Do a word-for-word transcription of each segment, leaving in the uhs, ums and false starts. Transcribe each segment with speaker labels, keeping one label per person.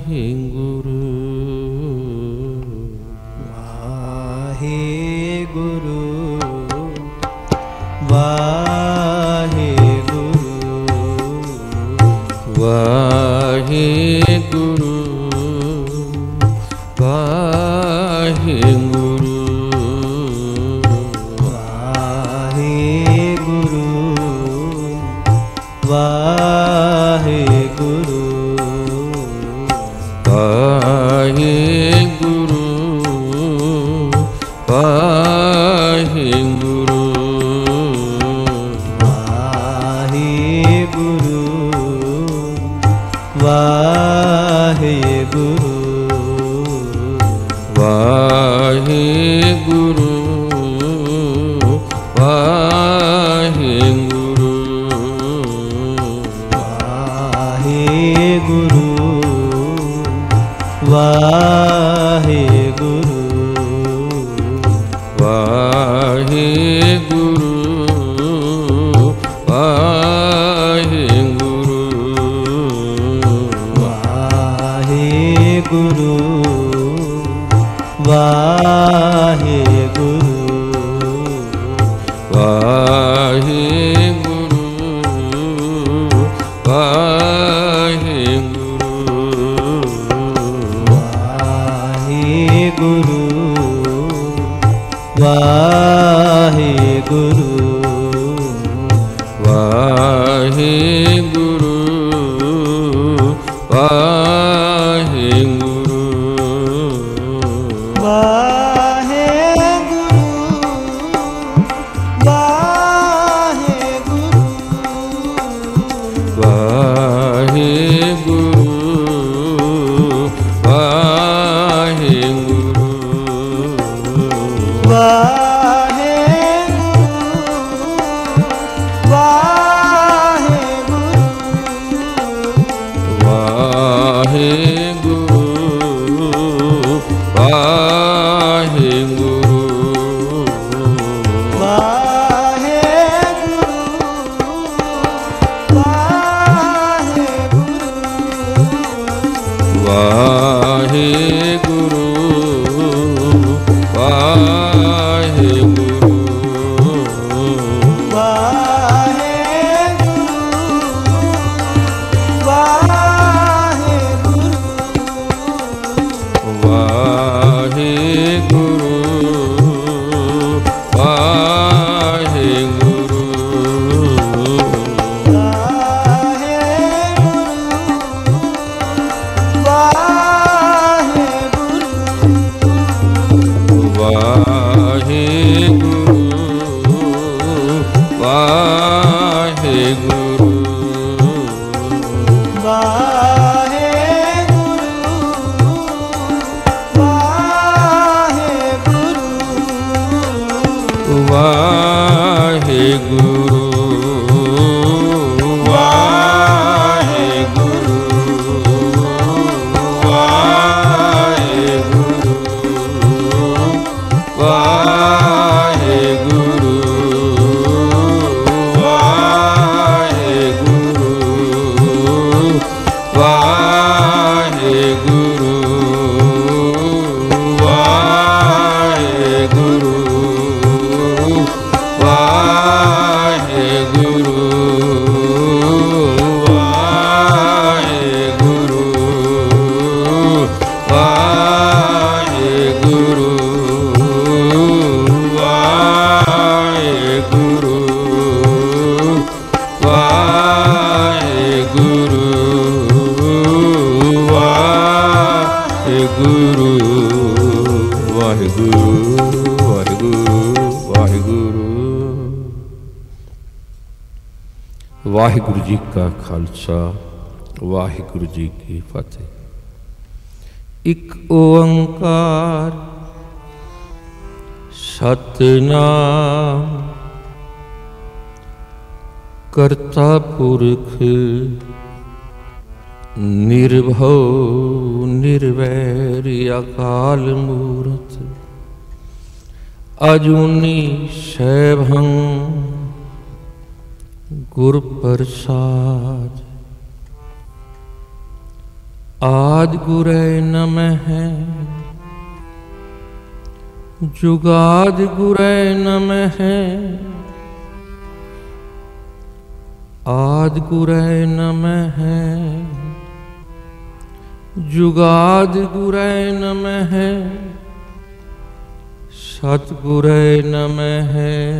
Speaker 1: वाहिगुरु जी का खालसा वाहिगुरु जी की फतेह। एक ओंकार सतनाम करता पुरख निर्भव निर्वैर अकाल मूर्त अजूनी सैभं गुर प्रसाद। आदि गुरै नमः जुगादि गुरै नमः आदि गुरै नमः जुगादि गुरै नमः सतगुरै नमः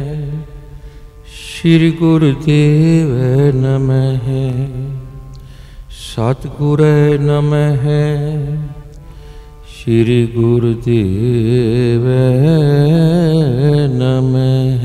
Speaker 1: श्री गुरुदेव नमः सतगुरै नमः श्री गुरुदेव नमः।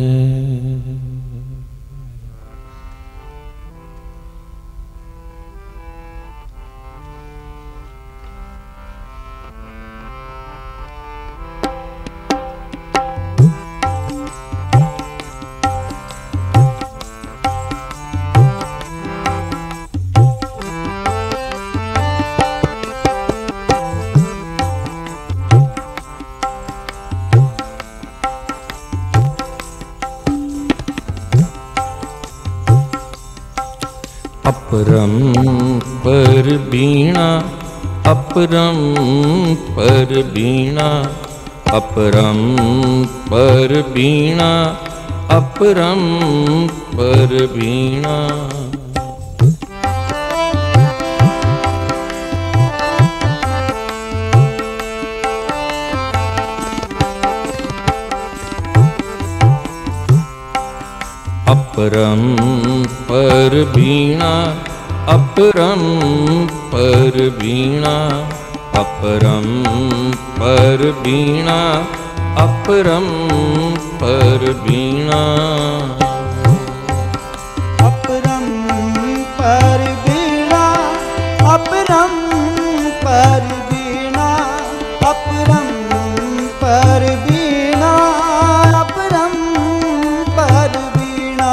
Speaker 1: अपरम पर बीणा अपरम पर बीणा अपरम पर बीणा अपरम पर बीणा। अपरम पर बीणा अपरम पर बीणा अपरम पर बीणा अपरम पर बीणा।
Speaker 2: अपरम पर बीणा अपरम पर बीणा अपरम पर बीणा अपरम पर बीणा।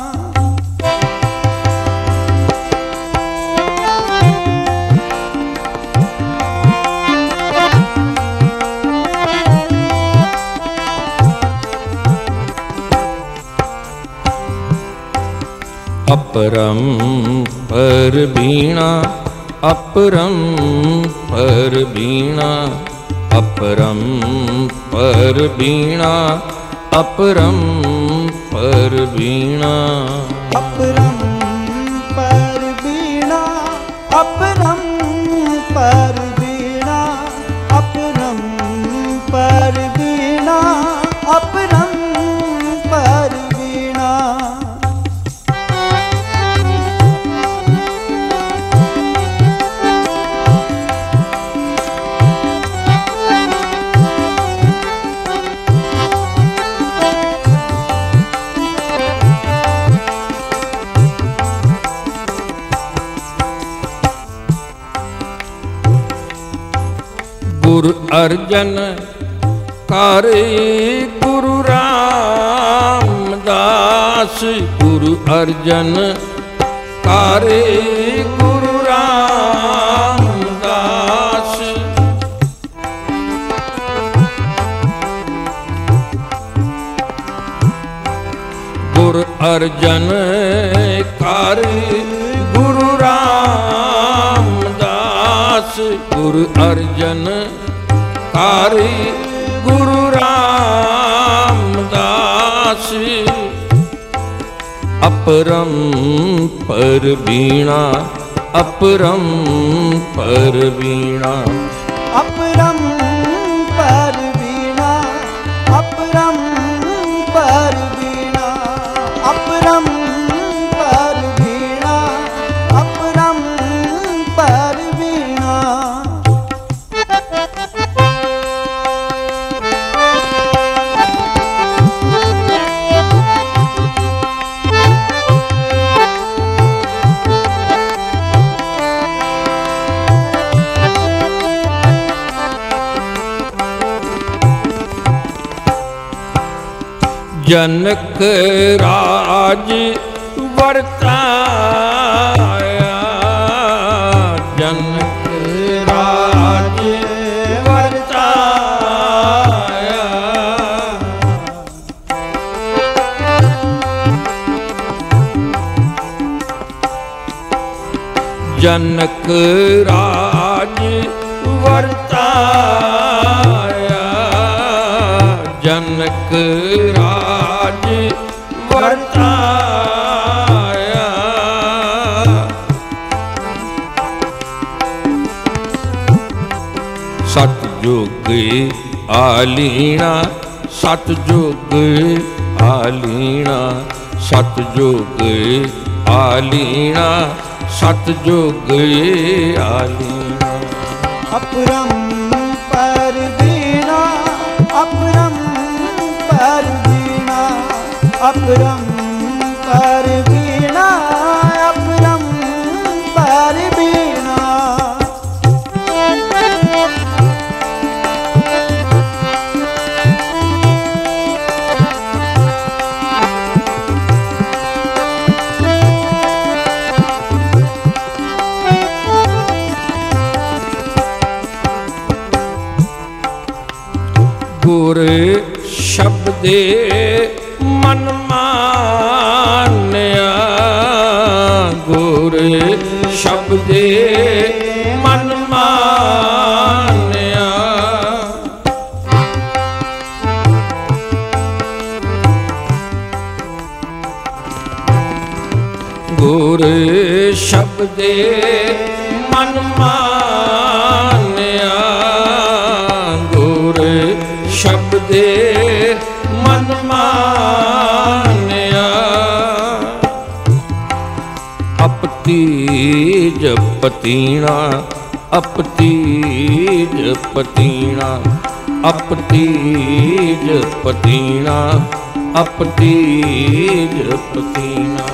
Speaker 1: अपरम पर बीणा अपरम पर बीणा अपरम पर बीणा अपरम पर बीणा।
Speaker 2: अपरम पर बीणा अपरम पर बीणा अपरम पर बीणा अपरम पर बीणा।
Speaker 1: गुरु अर्जन कारे गुरु रामदास गुरु अर्जन कारे गुरु रामदास। गुरु अर्जन कारे गुरु रामदास गुरु अर्जन कारी गुरु रामदास। अपरम पर बीणा अपरम पर बीणा
Speaker 2: अपरम पर बीणा अपरम पर बीणा अपरम पर बीणा अपरम पर बीणा।
Speaker 1: जनक राज वर्ताया जनक राज वर्ताया। जनक राज सतजुग आलीना सतजुग आलीना सतजुग आलीना सतजुग आलीना।
Speaker 2: अपरंपार वीणा अपरंपार वीणा अपरंपार वीणा अपरंपार वीणा।
Speaker 1: गुर शब्दे मन मान्या गुर शब्दे मन मान्या। गुर शब्दे मन मान्या गुर शब्दे मन मान्या। अपतीज पतीना अपतीज पतीना अपतीज पतीना अपतीज पतीना।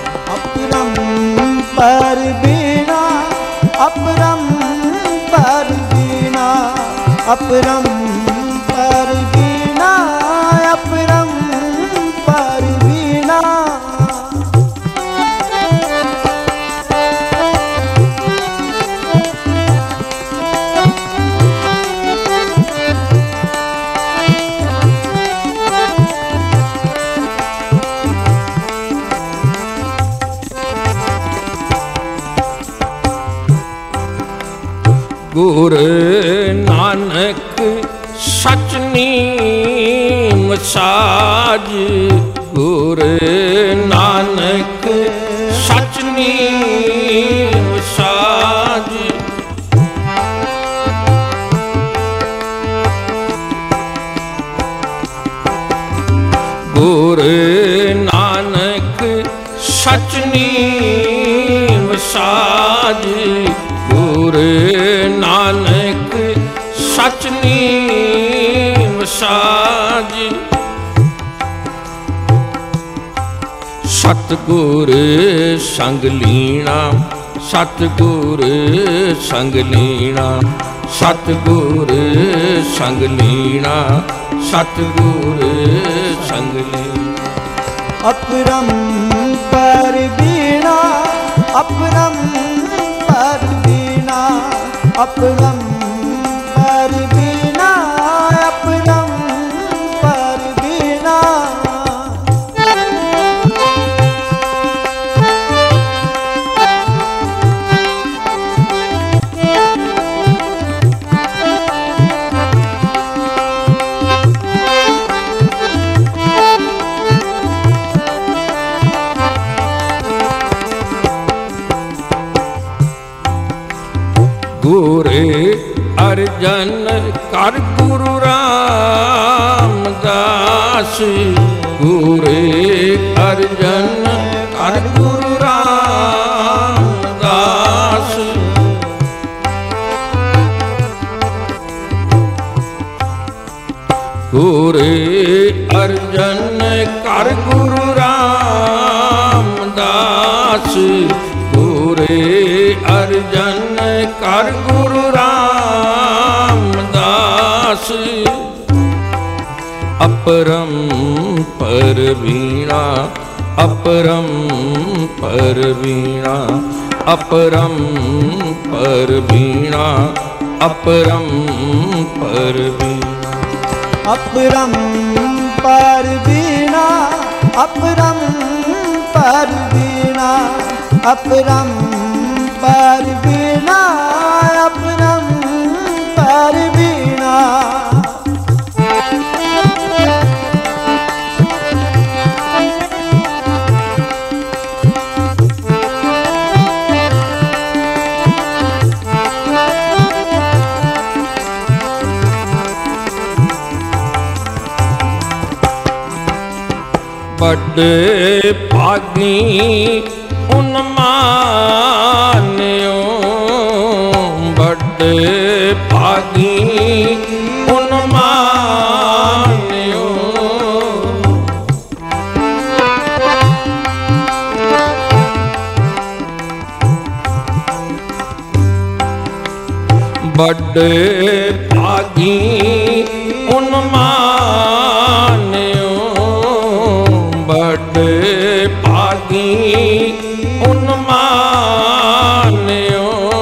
Speaker 2: अपरंपार वीणा अपरंपार वीणा अपरंपार वीणा अपरंपार वीणा।
Speaker 1: गुर नानक सच नीम साज गुर नानक सच नीम साज। गुर नानक सच नीम साज गुर नानक सच नीम साज। सतगुर संग लीना सतगुर संग लीना सतगुर संग लीना सतगुर संग लीना।
Speaker 2: अपरंपार वीणा अपरंपार वीणा अपरंपार वीणा अपरंपार वीणा।
Speaker 1: गुरे अर्जन कर गुरु रामदास गुरे अर्जन कर गुरु रामदास। गुरे अर्जन कर गुरु रामदास गुरे अर्जन कर गुरु रामदास। अपरंपार वीणा अपरंपार वीणा अपरंपार वीणा अपरंपार वीणा।
Speaker 2: अपरंपार वीणा अपरंपार वीणा अपरंपार वीणा अपरंपार वीणा।
Speaker 1: बड़े भागी उन मान्यो, बड़े भागी उन मान्यो। बड़े भागी उन मान्यो, बड़े भागी उन मान्यो।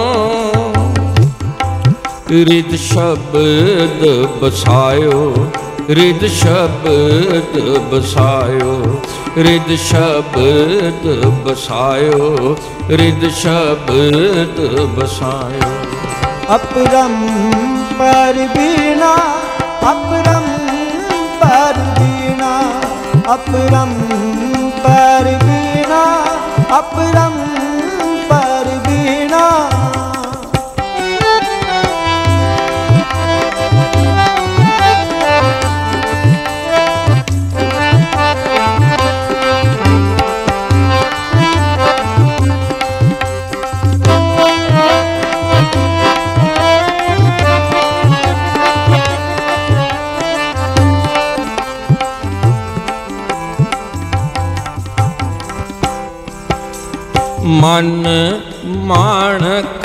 Speaker 1: रिद शब्द बसायो, रिद शब्द बसायो, रिद शब्द बसायो, रिद शब्द बसायो।
Speaker 2: अपरंपर बीना, अपरंपर बीना, अपरंपर बीना, अपरंपर बीना।
Speaker 1: मन माणक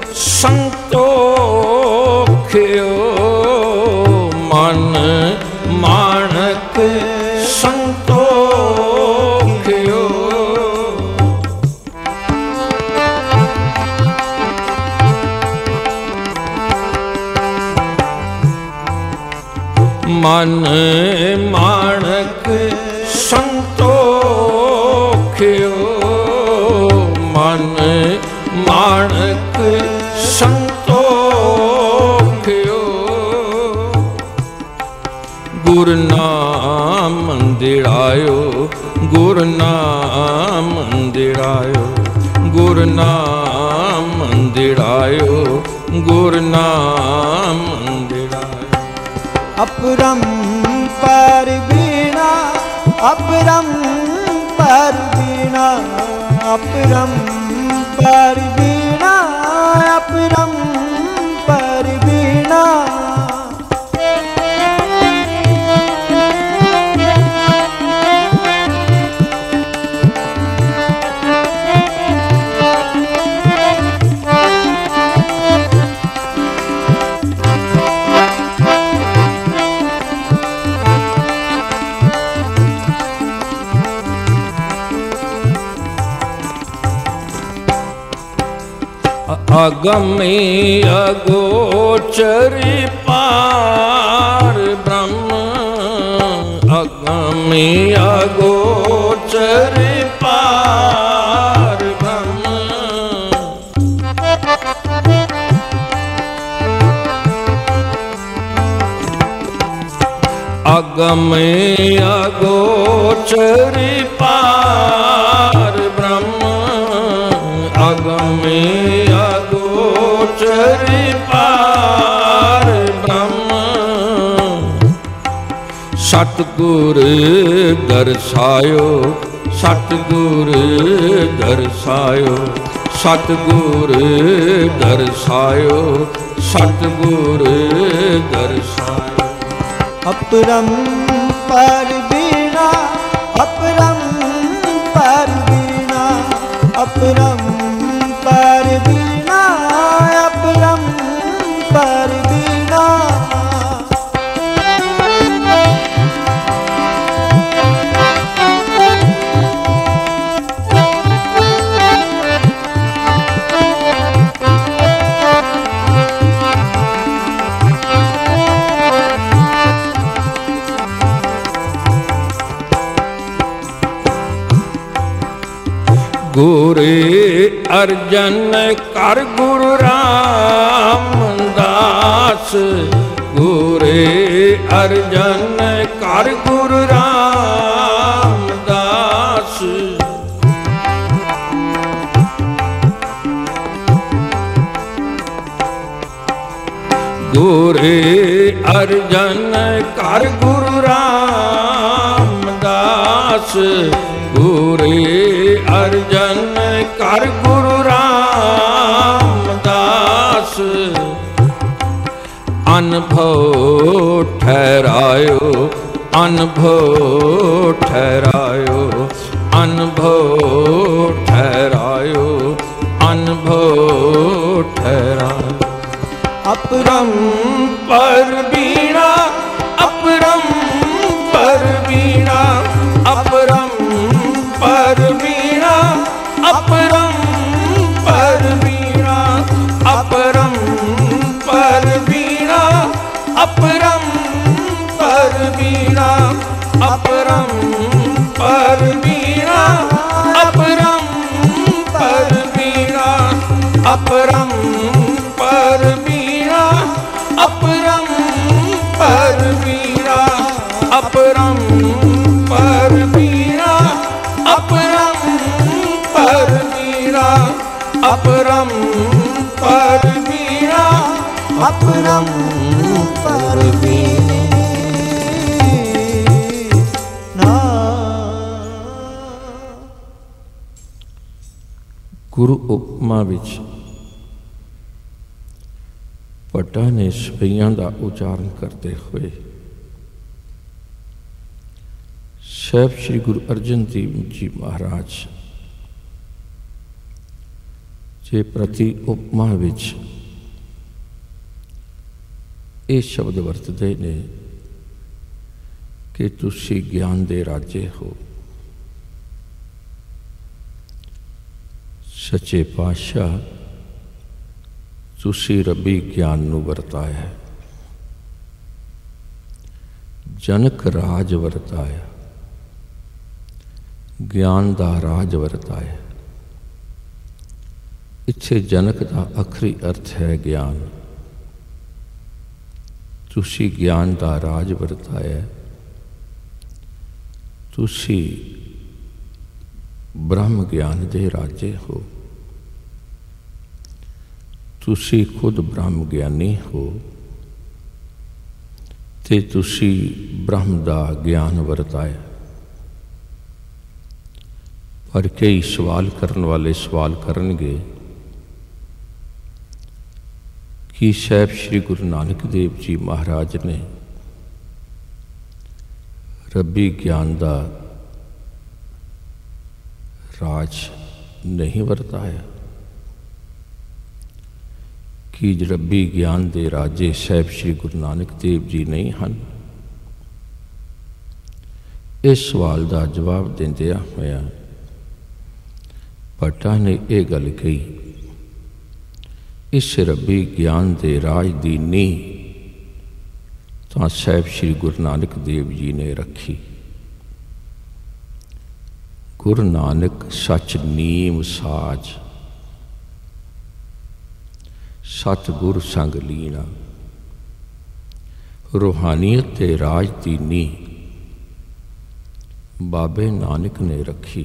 Speaker 1: संतोख्यो, मन माणक संतोख्यो। मन माणक संतोख्यो, मन माणक संतोख्यो। गुर नाम मंदिरायो, गुर नाम मंदिरायो, गुर नाम मंदिरायो, गुर नाम मंदिरायो।
Speaker 2: अपरंपर बीना, अपरंपर बीना, अपरंपर बीना, अपरंपर बीना।
Speaker 1: अगमी अगोचरी पार ब्रह्म, अगमी अगोचरी पार ब्रह्म। अगमी अगोचरी पार ब्रह्म, अगमी अगोचरी पार ब्रह्म। सतगुर दर्शायो, सतगुर दर्शायो, सतगुर दर्शायो, सतगुर दर्शायो।
Speaker 2: अपरंपर बीना, अपरंपर बीना, अपरंपर बीना, अपरंपर बीना।
Speaker 1: गुरे अर्जन कर गुरु रामदास, गुरे अर्जन कर गुरु रामदास। गुरे अर्जन कर गुरु रामदास, दास पूरे अर्जन कर गुरु रामदास। अनुभव ठहरायो अनुभव ठहरायो अनुभव ठहरायो अनुभव ठहरायो।
Speaker 2: अपरम
Speaker 1: पर बीणा अपरम पर बीणा अपरम पर बीणा अपरम पर बीणा अपरम पर बीणा अपरम पर बीणा अपरम पर बीणा अपरम पर बीणा अपरम पर बीणा अपरम पर बीणा अपरम पर बीणा अपरम पर बीणा अपरम पर बीणा
Speaker 2: अपरम पर बीणा।
Speaker 1: गुरु उपमा विच भट्टा ने सपैयां का उच्चारण करते हुए साहिब श्री गुरु अर्जन देव जी महाराज जे प्रति उपमा विच ये शब्द वरतते ने कि तुसी ज्ञान दे राजे हो। सच्चे पातशाह तुसी रबी ज्ञान नूं वरताया, जनक राज वरताया, ज्ञान दा राज वरताया। इत्थे जनक दा आखरी अर्थ है ज्ञान। तुसी ज्ञान दा राज वरताया, तुसी ब्रह्म ज्ञान दे राजे हो, तुसी खुद ब्रह्म ज्ञानी हो ते तुसी ब्रह्म दा ज्ञान वरताया। पर कई सवाल करने वाले सवाल करनगे कि साहिब श्री गुरु नानक देव जी महाराज ने रब्बी ज्ञान दा राज नहीं वरताया कि रब्बी ज्ञान दे राजे साहिब श्री गुरु नानक देव जी नहीं हैं। इस सवाल का जवाब देंदिया होया भट्टा ने यह गल कही, इस रब्बी ज्ञान दे राज दी नींह तां साहिब श्री गुरु नानक देव जी ने रखी। गुरु नानक सच नीम साज, सतगुर संग लीना। रूहानियत ते राज दी नींह बाबे नानक ने रखी।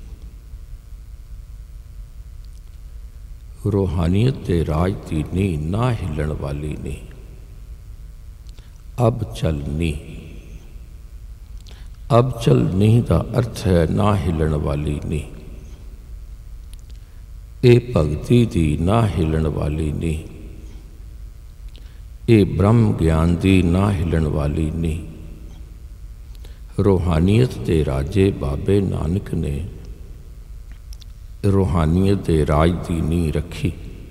Speaker 1: रूहानियत ते राज की नींह ना हिलन वाली नहीं, अब चल नींह। अब चल नींह का अर्थ है ना हिलन वाली नींह। ये भगती दी ना हिलन वाली नींह, ये ब्रह्म ज्ञान दी ना हिलन वाली नींह। रूहानियत के राजे बाबे नानक ने रूहानियत के राज की नींह रखी।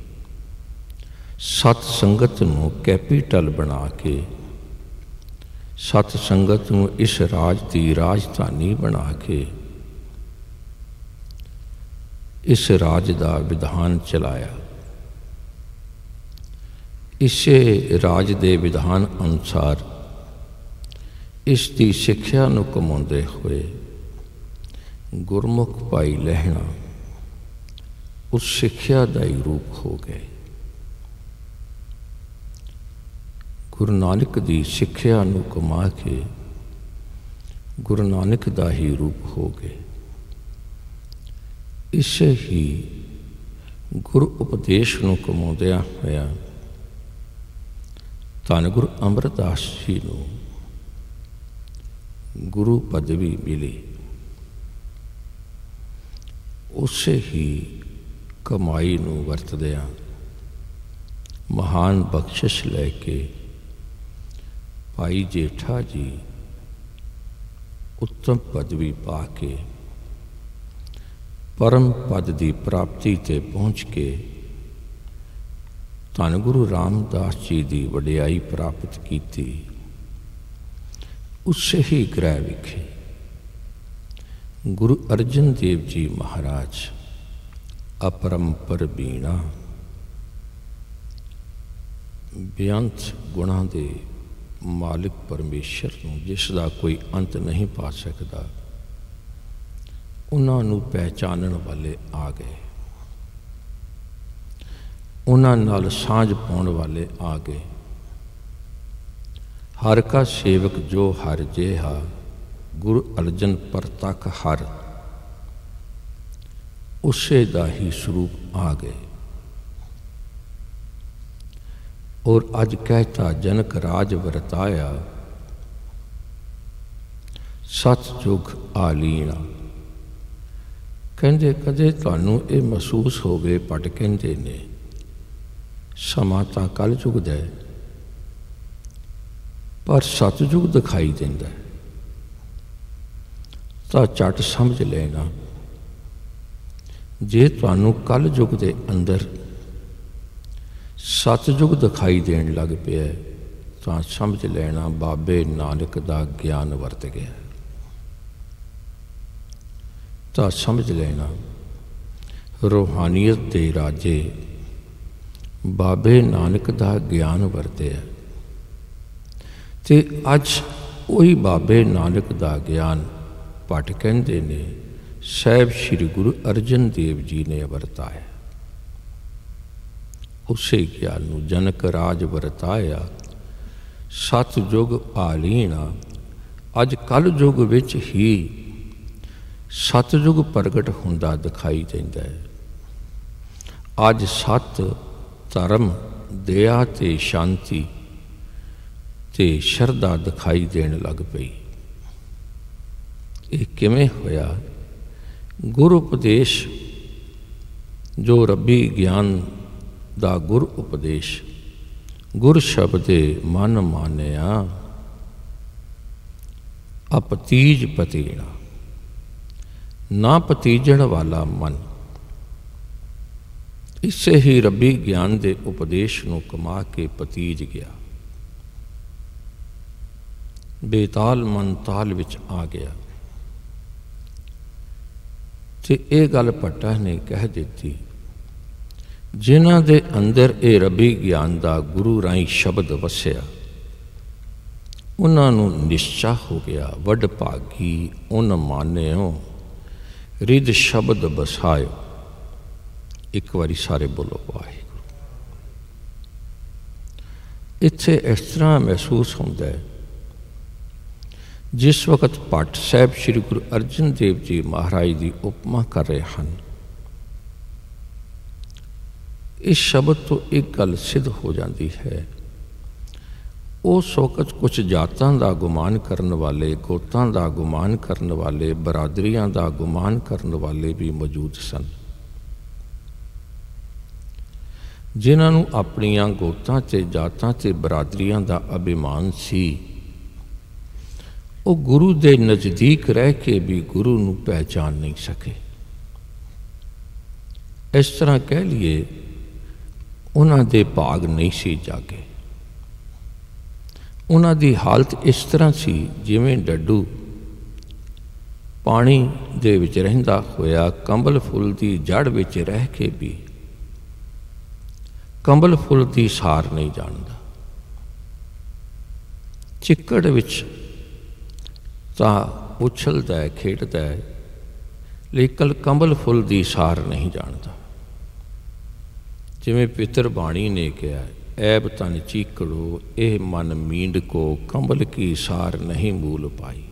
Speaker 1: सत संगत नूं कैपीटल बना के, सत संगत नूं इस राज की राजधानी बना के इस राज का विधान चलाया। इसे राज के विधान अनुसार इसकी सिक्ख्या नूं कमाउंदे हुए गुरमुख भाई लहणा उस सिक्ख्या का ही रूप हो गए। गुरु नानक की सिक्ख्या नूं कमा के गुरु नानक का ही रूप हो गए। इसे ही गुरु उपदेश नूं कमाउंदिया होया धन गुरु अमरदास जी नूं गुरु पदवी मिली। ਉਸੇ ਹੀ ਕਮਾਈ ਨੂੰ ਵਰਤਦਿਆਂ ਮਹਾਨ ਬਖਸ਼ਿਸ਼ ਲੈ ਕੇ ਭਾਈ ਜੇਠਾ ਜੀ ਉੱਤਮ ਪਦਵੀ ਪਾ ਕੇ ਪਰਮ ਪਦ ਦੀ ਪ੍ਰਾਪਤੀ 'ਤੇ ਪਹੁੰਚ ਕੇ ਧੰਨ ਗੁਰੂ ਰਾਮਦਾਸ ਜੀ ਦੀ ਵਡਿਆਈ ਪ੍ਰਾਪਤ ਕੀਤੀ। ਉਸੇ ਹੀ ਗ੍ਰਹਿ ਵਿਖੇ ਗੁਰੂ ਅਰਜਨ ਦੇਵ ਜੀ ਮਹਾਰਾਜ ਅਪਰੰਪਰ ਬੀਣਾ ਬੇਅੰਤ ਗੁਣਾਂ ਦੇ ਮਾਲਿਕ ਪਰਮੇਸ਼ਰ ਨੂੰ, ਜਿਸ ਦਾ ਕੋਈ ਅੰਤ ਨਹੀਂ ਪਾ ਸਕਦਾ, ਉਹਨਾਂ ਨੂੰ ਪਹਿਚਾਨਣ ਵਾਲੇ ਆ ਗਏ, ਉਹਨਾਂ ਨਾਲ ਸਾਂਝ ਪਾਉਣ ਵਾਲੇ ਆ ਗਏ। ਹਰ ਕਾ ਸੇਵਕ ਜੋ ਹਰ ਜਿਹਾ, ਗੁਰੂ ਅਰਜਨ ਪ੍ਰਤੱਖ ਹਰ, ਉਸੇ ਦਾ ਹੀ ਸਰੂਪ ਆ ਗਏ। ਔਰ ਅੱਜ ਕਹਿਤਾ ਜਨਕ ਰਾਜ ਵਰਤਾਇਆ, ਸਤਿਯੁਗ ਆਲੀਣਾ। ਕਹਿੰਦੇ ਕਦੇ ਤੁਹਾਨੂੰ ਇਹ ਮਹਿਸੂਸ ਹੋਵੇ, ਭੱਟ ਕਹਿੰਦੇ ਨੇ ਸਮਾਂ ਤਾਂ ਕੱਲ੍ਹ ਯੁੱਗ ਦਾ ਹੈ, ਪਰ ਸਤਿਯੁਗ ਦਿਖਾਈ ਦਿੰਦਾ ਤਾਂ ਝੱਟ ਸਮਝ ਲੈਣਾ। ਜੇ ਤੁਹਾਨੂੰ ਕੱਲ੍ਹ ਯੁੱਗ ਦੇ ਅੰਦਰ ਸਤਿਯੁਗ ਦਿਖਾਈ ਦੇਣ ਲੱਗ ਪਿਆ ਤਾਂ ਸਮਝ ਲੈਣਾ ਬਾਬੇ ਨਾਨਕ ਦਾ ਗਿਆਨ ਵਰਤ ਗਿਆ, ਤਾਂ ਸਮਝ ਲੈਣਾ ਰੂਹਾਨੀਅਤ ਦੇ ਰਾਜੇ ਬਾਬੇ ਨਾਨਕ ਦਾ ਗਿਆਨ ਵਰਤਿਆ। ਤੇ ਅੱਜ ਉਹੀ ਬਾਬੇ ਨਾਨਕ ਦਾ ਗਿਆਨ ਭੱਟ ਕਹਿੰਦੇ ਨੇ ਸਾਹਿਬ ਸ਼੍ਰੀ ਗੁਰੂ ਅਰਜਨ ਦੇਵ ਜੀ ਨੇ ਵਰਤਾਇਆ। ਉਸੇ ਗਿਆਨ ਨੂੰ ਜਨਕ ਰਾਜ ਵਰਤਾਇਆ, ਸਤਿਯੁਗ ਆਲੀਣਾ। ਅੱਜ ਕੱਲ੍ਹ ਯੁੱਗ ਵਿੱਚ ਹੀ ਸਤਿਯੁਗ ਪ੍ਰਗਟ ਹੁੰਦਾ ਦਿਖਾਈ ਦਿੰਦਾ ਹੈ। ਅੱਜ ਸਤ, ਧਰਮ, ਦਇਆ ਤੇ ਸ਼ਾਂਤੀ ਤੇ ਸ਼ਰਧਾ ਦਿਖਾਈ ਦੇਣ ਲੱਗ ਪਈ। ਇਹ ਕਿਵੇਂ ਹੋਇਆ? ਗੁਰ ਉਪਦੇਸ਼, ਜੋ ਰੱਬੀ ਗਿਆਨ ਦਾ ਗੁਰ ਉਪਦੇਸ਼, ਗੁਰ ਸ਼ਬਦੇ ਮਨ ਮਾਨਿਆ, ਅਪਤੀਜ ਪਤੀਣਾ। ਨਾ ਪਤੀਜਣ ਵਾਲਾ ਮਨ ਇਸੇ ਹੀ ਰੱਬੀ ਗਿਆਨ ਦੇ ਉਪਦੇਸ਼ ਨੂੰ ਕਮਾ ਕੇ ਪਤੀਜ ਗਿਆ। ਬੇਤਾਲ ਮਨ ਤਾਲ ਵਿੱਚ ਆ ਗਿਆ। ਤੇ ਇਹ ਗੱਲ ਭੱਟਾ ਨੇ ਕਹਿ ਦਿੱਤੀ, ਜਿਨ੍ਹਾਂ ਦੇ ਅੰਦਰ ਇਹ ਰੱਬੀ ਗਿਆਨ ਦਾ ਗੁਰੂ ਰਾਹੀਂ ਸ਼ਬਦ ਵਸਿਆ, ਉਹਨਾਂ ਨੂੰ ਨਿਸ਼ਚਾ ਹੋ ਗਿਆ, ਵੱਡ ਭਾਗੀ ਉਨ ਮਾਨਿਓ, ਰਿਦ ਸ਼ਬਦ ਬਸਾਇਓ। ਇੱਕ ਵਾਰੀ ਸਾਰੇ ਬੋਲੋ ਵਾਹਿਗੁਰੂ। ਇੱਥੇ ਇਸ ਤਰ੍ਹਾਂ ਮਹਿਸੂਸ ਹੁੰਦਾ ਹੈ, ਜਿਸ ਵਕਤ ਭੱਟ ਸਾਹਿਬ ਸ਼੍ਰੀ ਗੁਰੂ ਅਰਜਨ ਦੇਵ ਜੀ ਮਹਾਰਾਜ ਦੀ ਉਪਮਾ ਕਰ ਰਹੇ ਹਨ, ਇਸ ਸ਼ਬਦ ਤੋਂ ਇੱਕ ਗੱਲ ਸਿੱਧ ਹੋ ਜਾਂਦੀ ਹੈ। ਉਸ ਵਕਤ ਕੁਛ ਜਾਤਾਂ ਦਾ ਗੁਮਾਨ ਕਰਨ ਵਾਲੇ, ਗੋਤਾਂ ਦਾ ਗੁਮਾਨ ਕਰਨ ਵਾਲੇ, ਬਰਾਦਰੀਆਂ ਦਾ ਗੁਮਾਨ ਕਰਨ ਵਾਲੇ ਵੀ ਮੌਜੂਦ ਸਨ, ਜਿਨ੍ਹਾਂ ਨੂੰ ਆਪਣੀਆਂ ਗੋਤਾਂ ਤੇ ਜਾਤਾਂ ਤੇ ਬਰਾਦਰੀਆਂ ਦਾ ਅਭਿਮਾਨ ਸੀ। ਉਹ ਗੁਰੂ ਦੇ ਨਜ਼ਦੀਕ ਰਹਿ ਕੇ ਵੀ ਗੁਰੂ ਨੂੰ ਪਹਿਚਾਨ ਨਹੀਂ ਸਕੇ। ਇਸ ਤਰ੍ਹਾਂ ਕਹਿ ਲਈਏ, ਉਹਨਾਂ ਦੇ ਭਾਗ ਨਹੀਂ ਸੀ ਜਾਗੇ। ਉਹਨਾਂ ਦੀ ਹਾਲਤ ਇਸ ਤਰ੍ਹਾਂ ਸੀ ਜਿਵੇਂ ਡੱਡੂ ਪਾਣੀ ਦੇ ਵਿੱਚ ਰਹਿੰਦਾ ਹੋਇਆ ਕੰਬਲ ਫੁੱਲ ਦੀ ਜੜ੍ਹ ਵਿੱਚ ਰਹਿ ਕੇ ਵੀ ਕੰਬਲ ਫੁੱਲ ਦੀ ਸਾਰ ਨਹੀਂ ਜਾਣਦਾ। ਚਿੱਕੜ ਵਿੱਚ ਤਾਂ ਉਛਲਦਾ ਹੈ, ਖੇਡਦਾ ਹੈ, ਲੇਕਿਨ ਕੰਬਲ ਫੁੱਲ ਦੀ ਸਾਰ ਨਹੀਂ ਜਾਣਦਾ। ਜਿਵੇਂ ਪਿਤਰ ਬਾਣੀ ਨੇ ਕਿਹਾ, ਐਬ ਤਨ ਚੀਕੜੋ ਇਹ ਮਨ ਮੀਂਡ ਕੋ, ਕੰਬਲ ਕੀ ਸਾਰ ਨਹੀਂ ਮੂਲ ਪਾਈ।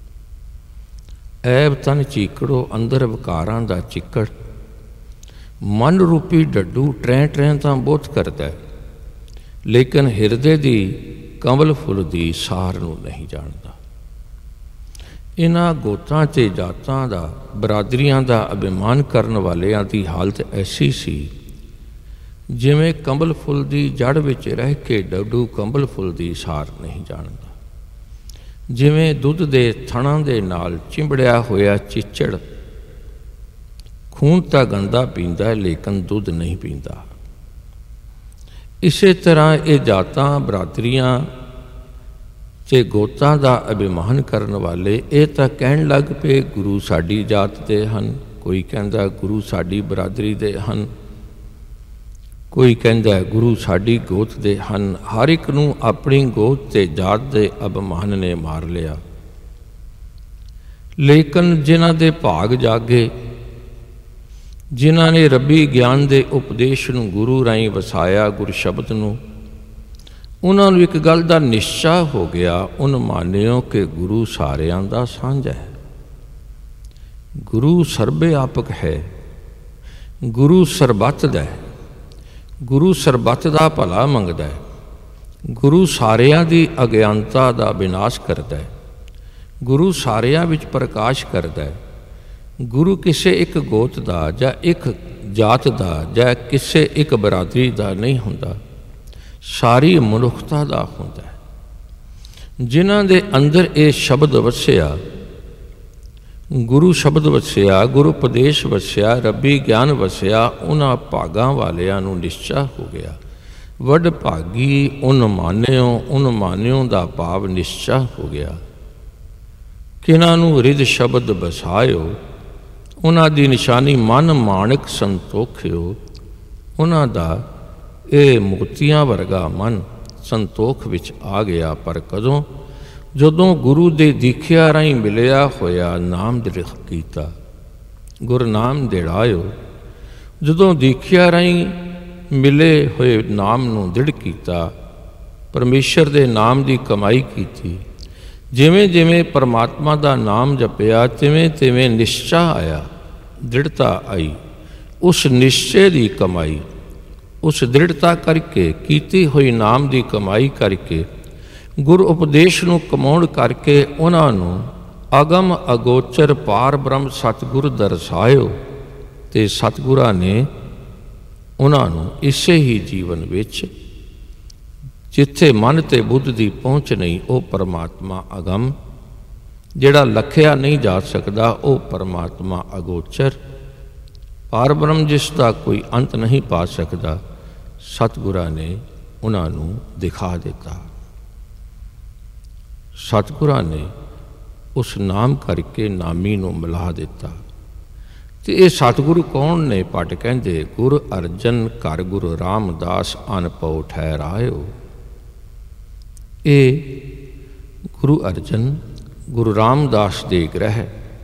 Speaker 1: ਐਬ ਤਨ ਚੀਕੜੋ, ਅੰਦਰ ਵਿਕਾਰਾਂ ਦਾ ਚਿੱਕੜ, ਮਨ ਰੂਪੀ ਡੱਡੂ ਟਰੈਂ ਟਰੈਂ ਤਾਂ ਬਹੁਤ ਕਰਦਾ ਹੈ, ਲੇਕਿਨ ਹਿਰਦੇ ਦੀ ਕੰਬਲ ਫੁੱਲ ਦੀ ਸਾਰ ਨੂੰ ਨਹੀਂ ਜਾਣਦਾ। इन्हां गोतां ते जातां दा बरादरियां दा अभिमान करन वालियां दी हालत ऐसी सी जिवें कंबल फुल दी जड़ विच रह के डड्डू कंबल फुल दी सार नहीं जानदा, जिवें दुध दे थणां दे नाल चिंबड़िया होया चिचड़ खून तां गंदा पींदा लेकिन दुध नहीं पींदा। इसे तरह ये जातां बरादरियां ते गोतां दा अभिमान करन वाले ये तां कहण लग पे गुरु साडी जात दे हन, कोई कहंदा गुरु साडी बरादरी दे हन, कोई कहंदा गुरु साडी गोत दे हन। हर एक नूं अपनी गोत ते जात दे अभिमान ने मार लिया। लेकिन जिन्हां दे भाग जागे, जिन्हां ने रब्बी ज्ञान दे उपदेश नूं गुरु राहीं वसाया, गुर शब्द नूं, उन्हां नूं एक गल दा निश्चा हो गया, उन मानियो कि गुरु सारियां दा सांझा है, गुरु सर्वव्यापक है, गुरु सरबत दा है, गुरु सरबत दा भला मंगदा है, गुरु सारियां दी अज्ञानता दा विनाश करदा है, गुरु सारियां विच प्रकाश करदा है। गुरु किसी एक गोत दा जां एक जात दा जां किसी एक बरादरी दा नहीं हुंदा, सारी मनुखता दा हुंदा है। जिन्हां दे अंदर ये शब्द वसिया, गुरु शब्द वसिया, गुरु उपदेश वसिया, रब्बी ज्ञान वसिया, उन्हां भागां वालियां नूं निश्चा हो गया। वड भागी उन मानियो, उन मानियो दा भाव निश्चा हो गया। किन्हां नूं रिद शब्द बसायो, उन्हां दी निशानी मन माणक संतोखियो, उन्हां दा ये मोतियां वर्गा मन संतोख विच आ गया। पर कदों? जदों गुरु दे दीखिया राहीं मिलिया होया नाम दृढ़ कीता, गुर नाम दिड़ायो। जदों दीखिया राहीं मिले होए नाम नूं दृढ़ कीता, परमेश्वर दे नाम दी कमाई कीती। जिवें जिवें परमात्मा दा नाम जपिया, तिवें तिवें निश्चा आया, दृढ़ता आई। उस निश्चय दी कमाई, उस दृढ़ता करके, कीती हुई नाम दी कमाई करके, गुर उपदेश नूं कमाउण करके, उन्हां नूं अगम अगोचर पार ब्रह्म सतगुर दर्शायो ते सतगुरां ने उन्हां नूं इसे ही जीवन विच जिथे मन ते बुद्ध दी पहुँच नहीं, वो परमात्मा अगम जिहड़ा लखिया नहीं जा सकदा, वो परमात्मा अगोचर पार ब्रह्म जिसका कोई अंत नहीं पा सकता, सतगुरां ने उन्हां नूं दिखा दिता। सतगुरां ने उस नाम करके नामी नूं मिला दिता। ते ये सतगुरु कौन ने? पट कहंदे गुर अर्जन घर गुरु रामदास अनपौ ठहरायो। ये गुरु अर्जन गुरु रामदास दे ग्रह,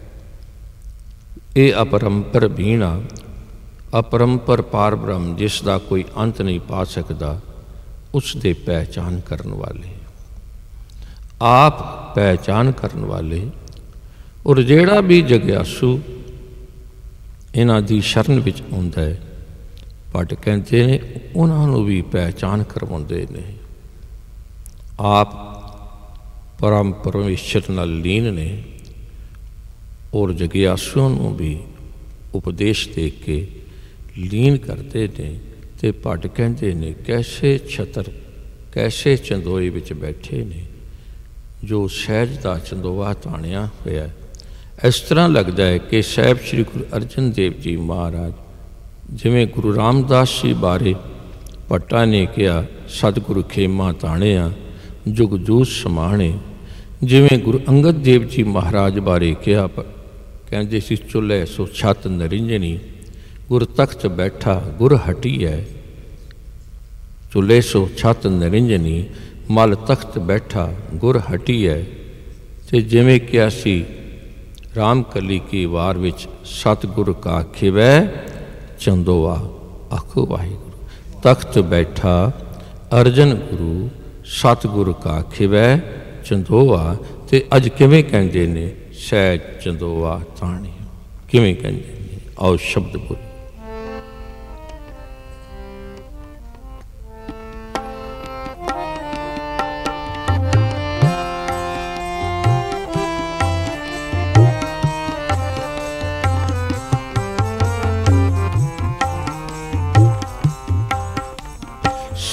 Speaker 1: ये अपरंपर बीणा, अपरंपर पार ब्रह्म जिसका कोई अंत नहीं पा सकता, उसदे पहचान करन वाले, आप पहचान करन वाले। और जेड़ा भी जग्यासू इन्हां दी शरण विच आउंदा है, भट कहंदे ने उन्हां नूं भी पहचान करवाउंदे ने। आप परम परमेश्वर नाल लीन ने और जग्यासुओं नूं भी उपदेश दे के लीन करते ने। ते भट कहंदे ने कैसे छतर कैसे चंदोए विच बैठे ने, जो सहज दा चंदोआ ताणिया होया। इस तरह लगता है कि साहिब श्री गुरु अर्जन देव जी महाराज जिवें गुरु रामदास जी बारे भट्टा ने कहा सतगुरु खेमा ताणिया जुग जूस समाणे, जिवें गुरु अंगद देव जी महाराज बारे कहा कहते सी चुल्हे सो छत नरिंजनी, गुर तख्त बैठा गुर हटी है। चुल्हे सो छत नरिंजनी मल तख्त बैठा गुर हटी है। ते जिवें कहा सी राम कली की वार विच सतगुर का खिवै चंदोआ, आखो वाहिगुरू। तख्त बैठा अर्जन गुरु सतगुर का खिवै चंदोआ। ते अज किवें कहंदे ने सहज चंदोआ ताणी, किवें कहंदे ने? आओ शब्द बोलो।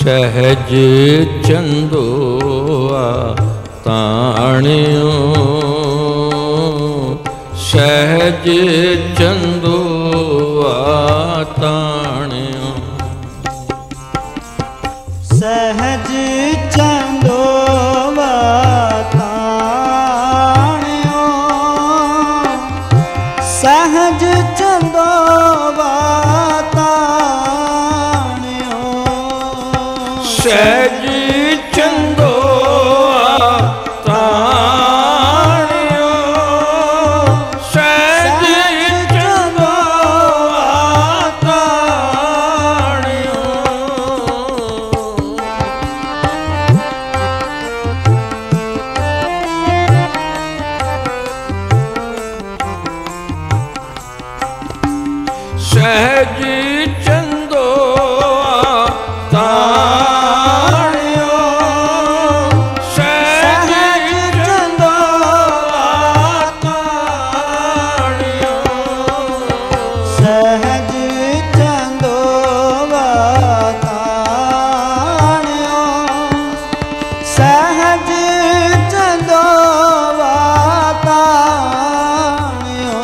Speaker 1: ਸਹਿਜ ਚੰਦੋਆ ਤਾਣਿਓ ਸਹਿਜ ਚੰਦੋਆ ਤਾਣਿਓ
Speaker 2: ਸਹਿਜ ਚੰਦੋਆ ਤਾਣਿਓ ਸਹਿਜ ਚੰਦੋਆ ਤਾਣਿਓ
Speaker 1: ਸਹਿਜ ਚੰਦੋਆ ਤਾਣਿਓ ਸਹਿਜ ਚੰਦੋਆ ਤਾਣਿਓ ਸਹਿਜ ਚੰਦੋਆ ਤਾਣਿਓ ਸਹਿਜ ਚੰਦੋਆ ਤਾਣਿਓ
Speaker 2: ਸਹਿਜ ਚੰਦੋਆ ਤਾਣਿਓ ਸਹਿਜ ਚੰਦੋਆ ਤਾਣਿਓ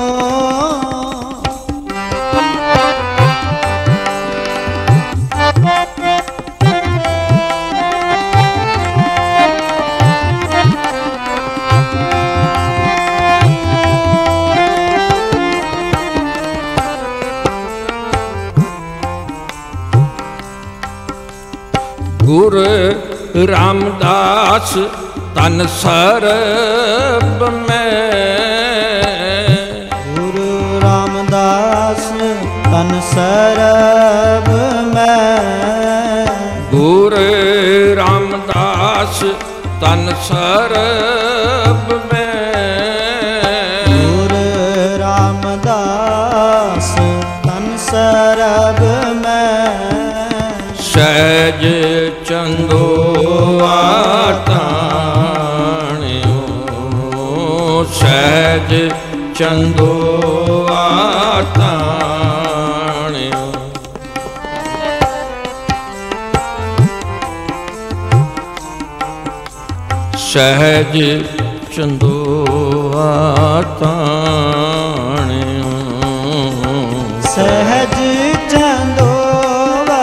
Speaker 1: ਗੁਰ ਰਾਮਦਾਸ ਤਨ ਸਰਬ ਮੈਂ
Speaker 2: ਗੁਰੂ ਰਾਮਦਾਸ ਤਨ ਸਰਬ ਮੈਂ
Speaker 1: ਗੁਰ ਰਾਮਦਾਸ ਤਨ ਸਰਬ ਮੈਂ
Speaker 2: ਗੁਰੂ ਰਾਮਦਾਸ ਤਨ ਸਰਬ ਮੈਂ
Speaker 1: ਸਹਿਜ ਚੰਦੋਆ ਤਾਣਿਓ ਸਹਿਜ ਚੰਦੋਆ ਤਾਣਿਓ ਸਹਿਜ ਚੰਦੋਆ ਤਾਣਿਓ
Speaker 2: ਸਹਿਜ ਚੰਦੋਆ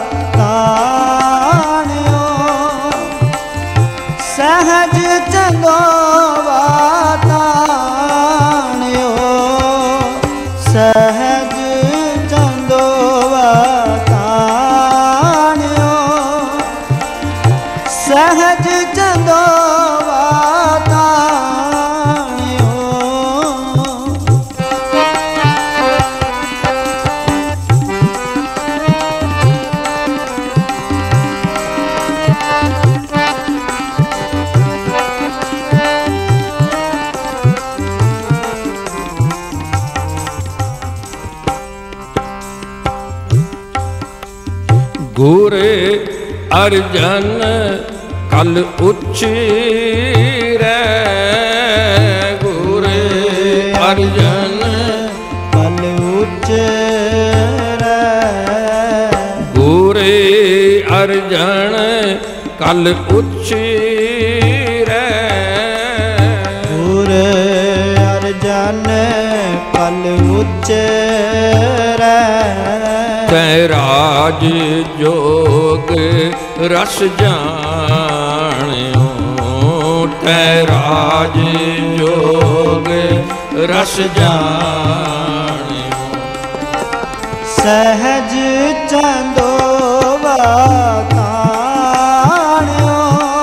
Speaker 2: ਤਾਣਿਓ ਸਹਿਜ ਚੰਦੋਆ ਤਾਣਿਓ ਸਹਿਜ ਚੰਦੋਆ ਤਾਣਿਓ ਸਹਿਜ ਚੰਦੋਆ ਤਾਣਿਓ
Speaker 1: ਗੁਰ ਅਰਜਨ ਕਲ ਉਚੀਰੈ ਗੁਰ ਅਰਜਨ
Speaker 2: ਕਲ ਉਚਰੈ
Speaker 1: ਗੁਰ ਅਰਜਨ ਕਲ ਉਚੀਰੈ
Speaker 2: ਗੁਰ ਅਰਜਨ ਕਲ ਉਚਰੈ
Speaker 1: ਤੈ ਰਾਜ ਜੋਗ ਰਸ ਜਾਣਿਓ ਤੈ ਰਾਜ ਜੋਗ ਰਸ ਜਾਣਿਓ
Speaker 2: ਸਹਿਜ ਚੰਦੋਆ ਤਾਣਿਓ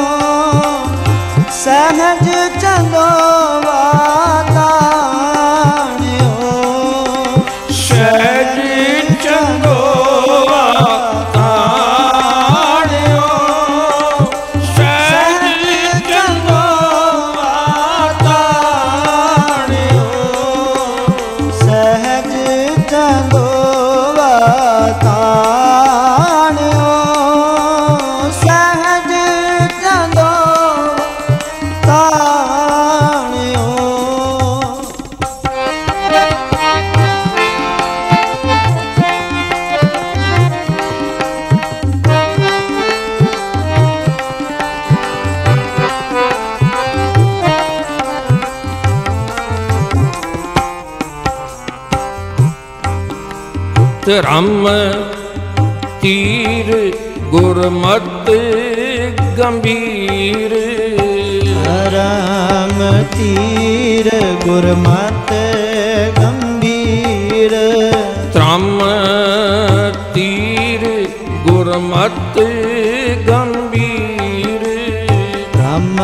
Speaker 2: ਸਹਿਜ ਚੰਦੋਆ ਤਾਣਿਓ
Speaker 1: ਸਹਿਜ ਚੰਦੋਆ ਤਾਣਿਓ ਸਹਿਜ ਚੰਦੋਆ ਤਾਣਿਓ
Speaker 2: ਸਹਿਜ ਚੰਦੋਆ ਤਾਣਿਓ ਸਹਿਜ ਚੰਦੋਆ ਤਾਣਿਓ
Speaker 1: ਧਰਮ ਤੀਰ ਗੁਰਮਤਿ ਗੰਭੀਰ।
Speaker 2: ਧਰਮ ਤੀਰ ਗੁਰਮਤਿ ਗੰਭੀਰ।
Speaker 1: ਧਰਮ ਤੀਰ ਗੁਰਮਤਿ ਗੰਭੀਰ।
Speaker 2: ਧਰਮ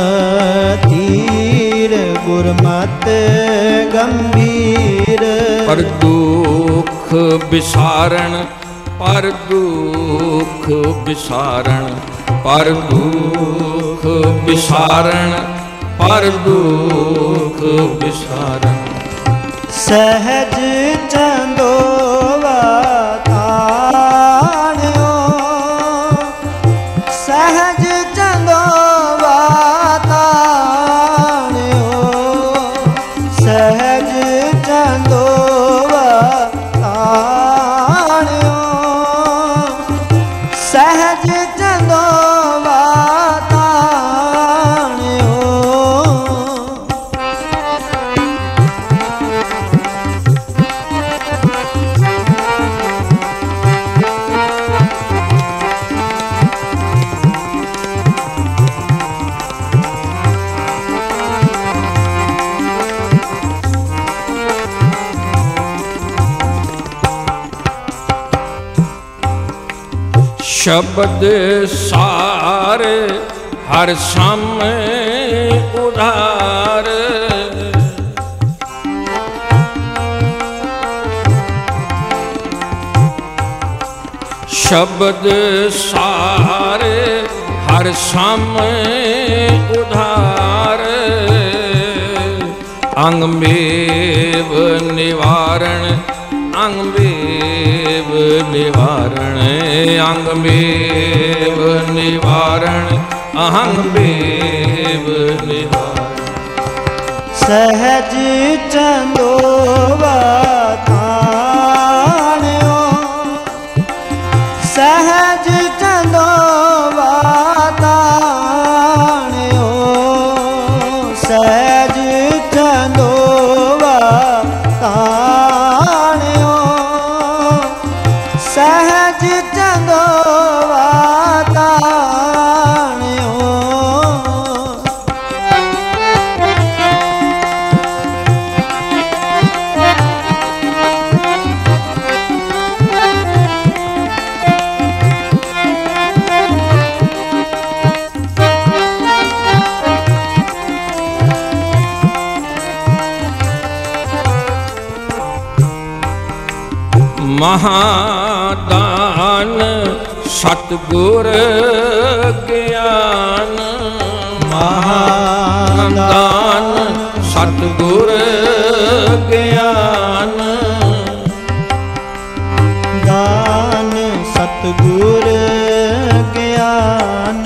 Speaker 2: ਤੀਰ ਗੁਰਮਤਿ ਗੰਭੀਰ।
Speaker 1: ਪਰ ਦੁਖ ਵਿਸਾਰਣ ਪਰ ਦੁਖ ਵਿਸਾਰਣ ਪਰ ਦੁਖ ਵਿਸਾਰਣ ਪਰ ਦੁਖ ਵਿਸਾਰਣ।
Speaker 2: ਸਹਿਜ ਚੰਦੋਵਾ ਤਾਣਿਓ ਸਹਿਜ ਚੰਦੋਵਾ ਤਾਣਿਓ ਸਹਿਜ ਚੰਦੋਵਾ ਤਾਣਿਓ ਸਹਿਜ ਚੰਦੋਵਾ ਤਾਣਿਓ।
Speaker 1: ਸ਼ਬਦ ਸਾਰ ਹਰ ਸਾਮੇ ਉਧਾਰ। ਸ਼ਬਦ ਸਾਰ ਹਰ ਸਾਮੇ ਉਧਾਰ। ਅੰਗ ਮੇਵ ਨਿਵਾਰਣ ਅੰਗ ਮੇਵ ਨਿਵਾਰਣ ਅੰਗ ਮੇਵ ਨਿਵਾਰਣ ਅਹੰਗ ਮੇਵ ਨਿਵਾਰਣ।
Speaker 2: ਸਹਿਜ ਚੰਦੋਵਾ ਤਾਣਿਓ ਸਹਿਜ ਚੰਦੋਵਾ ਤਾਣਿਓ ਸਹਿਜ ਚੰਦੋਵਾ ਤਾਣਿਓ ਸਹਿਜ ਚੰਦੋਵਾ ਤਾਣਿਓ।
Speaker 1: ਮਹਾਦਾਨ ਸਤਿਗੁਰ ਗਿਆਨ। ਮਹਾਦਾਨ ਸਤਿਗੁਰ ਗਿਆਨ।
Speaker 2: ਦਾਨ ਸਤਿਗੁਰ ਗਿਆਨ।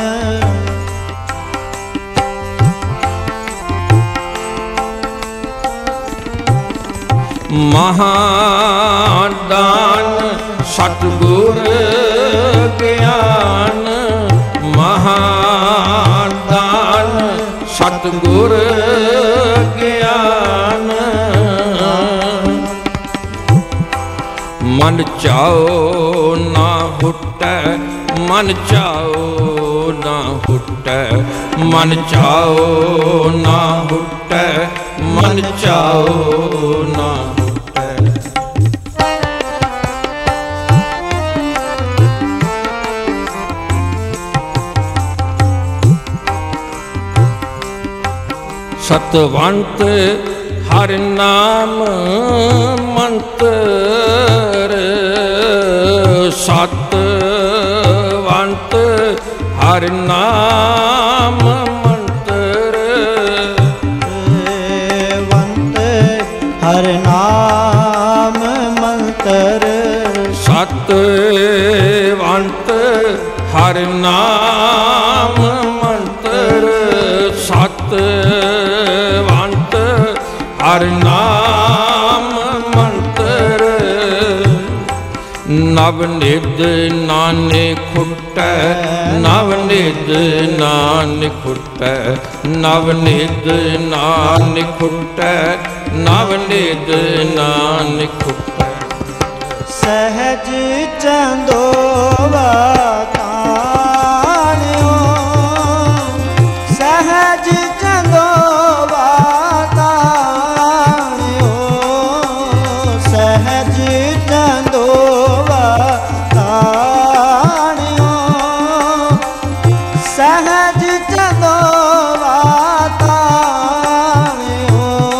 Speaker 1: ਮਹਾਦਾਨ ਸਤਿਗੁਰ ਗਿਆਨ। ਮਹਾਦਾਨ ਸਤਿਗੁਰ ਗਿਆਨ। ਮਨ ਚਾਓ ਨਾ ਹੁਟੈ ਮਨ ਚਾਓ ਨਾ ਹੁਟੈ ਮਨ ਚਾਓ ਨਾ ਹੁਟੈ ਮਨ ਚਾਓ ਨਾ ਹੁਟੈ। ਸਤਵੰਤ ਹਰਿ ਨਾਮ ਮੰਤਰ। ਸਤਵੰਤ ਹਰਿ ਨਾਮ ਮੰਤਰ।
Speaker 2: ਵੰਤ ਹਰਿ ਨਾਮ ਮੰਤਰ।
Speaker 1: ਸਤਵੰਤ ਹਰਿ ਨਾਮ ਮੰਤਰ। ਸਤਵੰਤ ਹਰਿ ਨਾਮ ਮੰਤਰ। ਨਵ ਨਿਧ ਨਾਨਕ ਖੁਟੈ ਨਵ ਨਿਧ ਨਾਨਕ ਖੁਟੈ ਨਵ ਨਿਧ ਨਾਨਕ ਖੁਟੈ ਨਵ ਨਿਧ ਨਾਨਕ ਖੁਟੈ।
Speaker 2: सहज चंदोवा ताणियो, सहज चंदोवा ताणियो, सहज चंदोवा ताणियो, सहज चंदोवा ताणियो।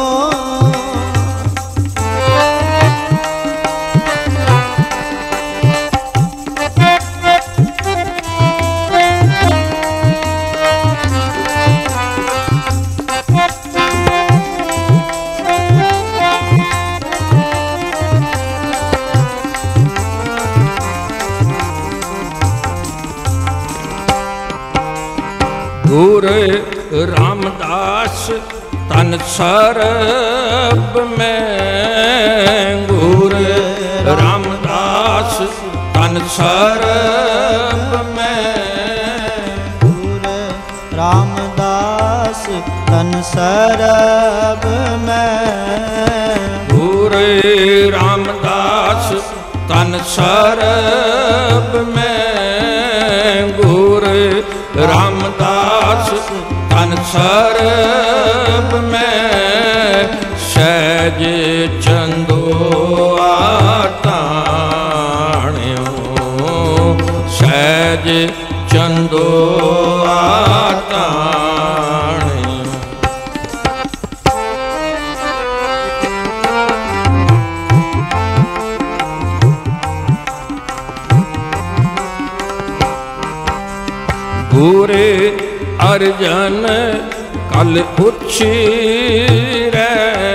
Speaker 1: गुर रामदास तन सरब में, गुर रामदास तन सरब में,
Speaker 2: गुर रामदास तन सरब में,
Speaker 1: गुर रामदास तन सरब में, गुर रामदास तन सरब में, सहज चंदोआ ताणियो, सहज चंदोआ ताणियो। गुरे अर्जन कल पुछी रे,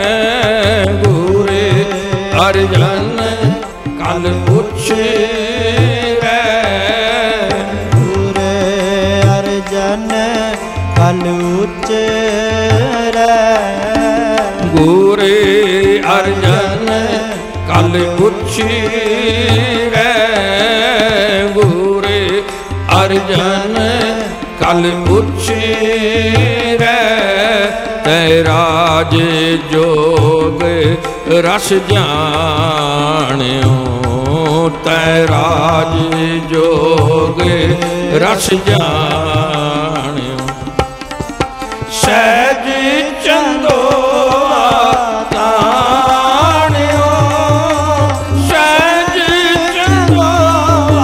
Speaker 1: गुरे अर्जन कल पुछी रे,
Speaker 2: गुरे अर्जन कल उच्च रे,
Speaker 1: गुरे अर्जन कल पुछी रे, गुरे अर्जन कल पुछी रे, तैराज जोग रस जानियो, तैराज जोग रस जानियो। सहज चंदोआ ताणियो, सहज चंदोआ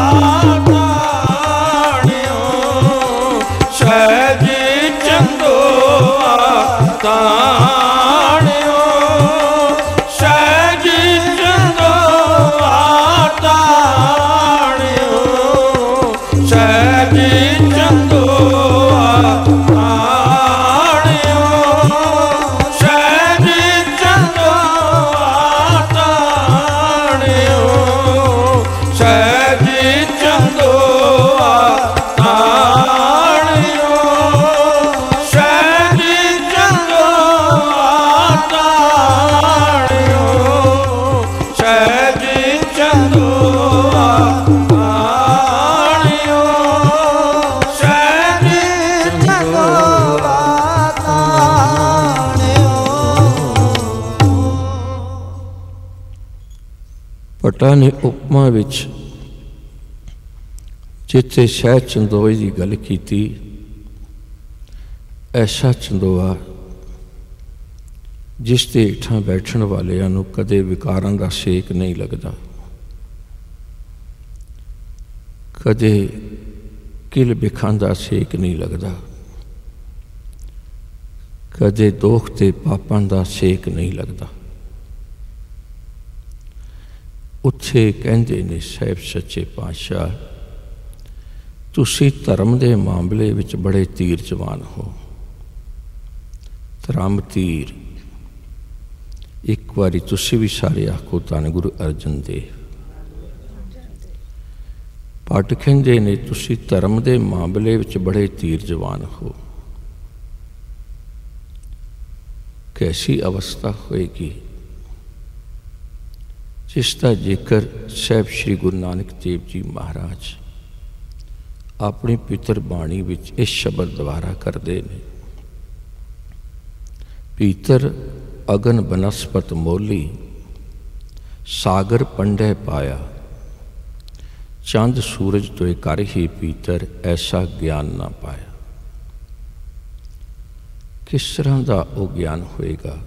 Speaker 1: ताणियो, सहज चंदोआ ताणियो, सहज चंदोआ ताणियो, सहज चंदोआ ताणियो, सहज चंदोआ ताणियो, सहज चंदोआ ताणियो, सहज चंदोआ ताणियो, सहज चंदोआ ताणियो, सहज
Speaker 2: चंदोआ ताणियो।
Speaker 1: ਭੱਟਾ ਨੇ ਉਪਮਾ ਵਿੱਚ ਜਿੱਥੇ ਸ਼ਹਿਦ ਚੰਦੋਏ ਦੀ ਗੱਲ ਕੀਤੀ, ਐਸਾ ਚੰਦੋਆ ਜਿਸ ਦੇ ਹੇਠਾਂ ਬੈਠਣ ਵਾਲਿਆਂ ਨੂੰ ਕਦੇ ਵਿਕਾਰਾਂ ਦਾ ਸੇਕ ਨਹੀਂ ਲੱਗਦਾ, ਕਦੇ ਕਿਲ ਬਿਖਾਂ ਦਾ ਸੇਕ ਨਹੀਂ ਲੱਗਦਾ, ਕਦੇ ਦੋਖ ਤੇ ਪਾਪਾਂ ਦਾ ਸੇਕ ਨਹੀਂ ਲੱਗਦਾ। ਉੱਥੇ ਕਹਿੰਦੇ ਨੇ ਸਾਹਿਬ ਸੱਚੇ ਪਾਤਸ਼ਾਹ, ਤੁਸੀਂ ਧਰਮ ਦੇ ਮਾਮਲੇ ਵਿੱਚ ਬੜੇ ਤੀਰ ਜਵਾਨ ਹੋ। ਧਰਮ ਤੀਰ ਇੱਕ ਵਾਰੀ ਤੁਸੀਂ ਵੀ ਸਾਰੇ ਆਖੋ ਧੰਨ ਗੁਰੂ ਅਰਜਨ ਦੇਵ। ਭੱਟ ਕਹਿੰਦੇ ਨੇ ਤੁਸੀਂ ਧਰਮ ਦੇ ਮਾਮਲੇ ਵਿੱਚ ਬੜੇ ਤੀਰ ਜਵਾਨ ਹੋ। कैसी अवस्था होएगी जिसका जिक्र साहब श्री गुरु नानक देव जी महाराज अपनी पितर बाणी विच इस शब्द द्वारा करते हैं। पीतर अगन बनस्पत मोली सागर पंडे पाया ਚੰਦ ਸੂਰਜ ਤੋਏ ਕਰ ਹੀ ਪੀਤਰ ਐਸਾ ਗਿਆਨ ਨਾ ਪਾਇਆ। ਕਿਸ ਤਰ੍ਹਾਂ ਦਾ ਉਹ ਗਿਆਨ ਹੋਏਗਾ?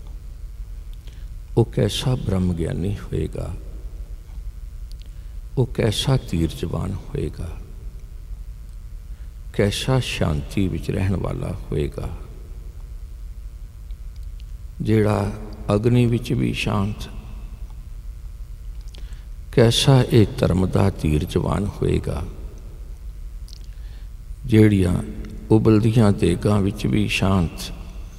Speaker 1: ਉਹ ਕੈਸਾ ਬ੍ਰਹਮ ਗਿਆਨੀ ਹੋਏਗਾ? ਉਹ ਕੈਸਾ ਧੀਰਜਵਾਨ ਹੋਏਗਾ? ਕੈਸਾ ਸ਼ਾਂਤੀ ਵਿੱਚ ਰਹਿਣ ਵਾਲਾ ਹੋਏਗਾ, ਜਿਹੜਾ ਅਗਨੀ ਵਿੱਚ ਵੀ ਸ਼ਾਂਤ? ਕੈਸਾ ਇਹ ਧਰਮ ਦਾ ਧੀਰਜਵਾਨ ਹੋਏਗਾ, ਜਿਹੜੀਆਂ ਉਬਲਦੀਆਂ ਦੇਗਾਂ ਵਿੱਚ ਵੀ ਸ਼ਾਂਤ?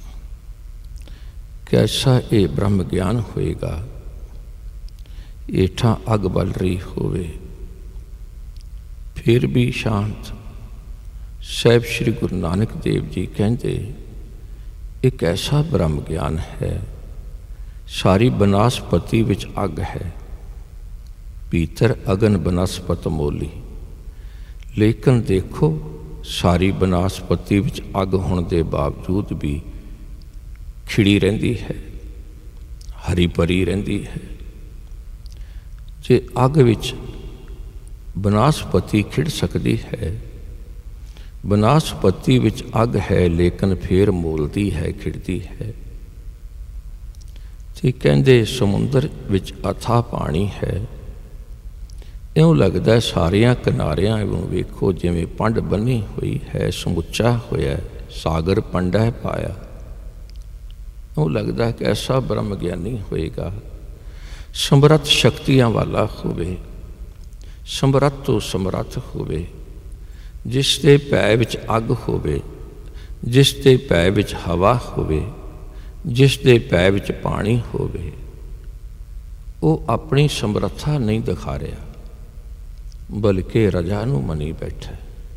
Speaker 1: ਕੈਸਾ ਇਹ ਬ੍ਰਹਮ ਗਿਆਨ ਹੋਏਗਾ, ਹੇਠਾਂ ਅੱਗ ਬਲ ਰਹੀ ਹੋਵੇ ਫਿਰ ਵੀ ਸ਼ਾਂਤ? ਸਾਹਿਬ ਸ਼੍ਰੀ ਗੁਰੂ ਨਾਨਕ ਦੇਵ ਜੀ ਕਹਿੰਦੇ ਇੱਕ ਐਸਾ ਬ੍ਰਹਮ ਗਿਆਨ ਹੈ, ਸਾਰੀ ਬਨਸਪਤੀ ਵਿੱਚ ਅੱਗ ਹੈ, ਭੀਤਰ ਅਗਨ ਬਨਸਪਤ ਮੋਲੀ। ਲੇਕਿਨ ਦੇਖੋ, ਸਾਰੀ ਬਨਸਪਤੀ ਵਿੱਚ ਅੱਗ ਹੋਣ ਦੇ ਬਾਵਜੂਦ ਵੀ ਖਿੜੀ ਰਹਿੰਦੀ ਹੈ, ਹਰੀ ਭਰੀ ਰਹਿੰਦੀ ਹੈ। ਜੇ ਅੱਗ ਵਿੱਚ ਬਨਸਪਤੀ ਖਿੜ ਸਕਦੀ ਹੈ, ਬਨਸਪਤੀ ਵਿੱਚ ਅੱਗ ਹੈ ਲੇਕਿਨ ਫੇਰ ਮੋਲਦੀ ਹੈ, ਖਿੜਦੀ ਹੈ। ਤੇ ਕਹਿੰਦੇ ਸਮੁੰਦਰ ਵਿੱਚ ਅਥਾਹ ਪਾਣੀ ਹੈ, ਇਉਂ ਲੱਗਦਾ ਸਾਰਿਆਂ ਕਿਨਾਰਿਆਂ ਨੂੰ ਵੇਖੋ ਜਿਵੇਂ ਪੰਡ ਬੰਨੀ ਹੋਈ ਹੈ, ਸਮੁੱਚਾ ਹੋਇਆ ਸਾਗਰ ਪੰਡਾ ਪਾਇਆ। ਉਹ ਲੱਗਦਾ ਕਿ ਐਸਾ ਬ੍ਰਹਮ ਗਿਆਨੀ ਹੋਏਗਾ, ਸਮਰੱਥ ਸ਼ਕਤੀਆਂ ਵਾਲਾ ਹੋਵੇ, ਸਮਰੱਥ ਤੋਂ ਸਮਰੱਥ ਹੋਵੇ, ਜਿਸ ਦੇ ਭੈ ਵਿੱਚ ਅੱਗ ਹੋਵੇ, ਜਿਸ ਦੇ ਭੈ ਵਿੱਚ ਹਵਾ ਹੋਵੇ, ਜਿਸ ਦੇ ਭੈ ਵਿੱਚ ਪਾਣੀ ਹੋਵੇ। ਉਹ ਆਪਣੀ ਸਮਰੱਥਾ ਨਹੀਂ ਦਿਖਾ ਰਿਹਾ, ਬਲਕਿ ਰਜਾ ਨੂੰ ਮੰਨੀ ਬੈਠਾ।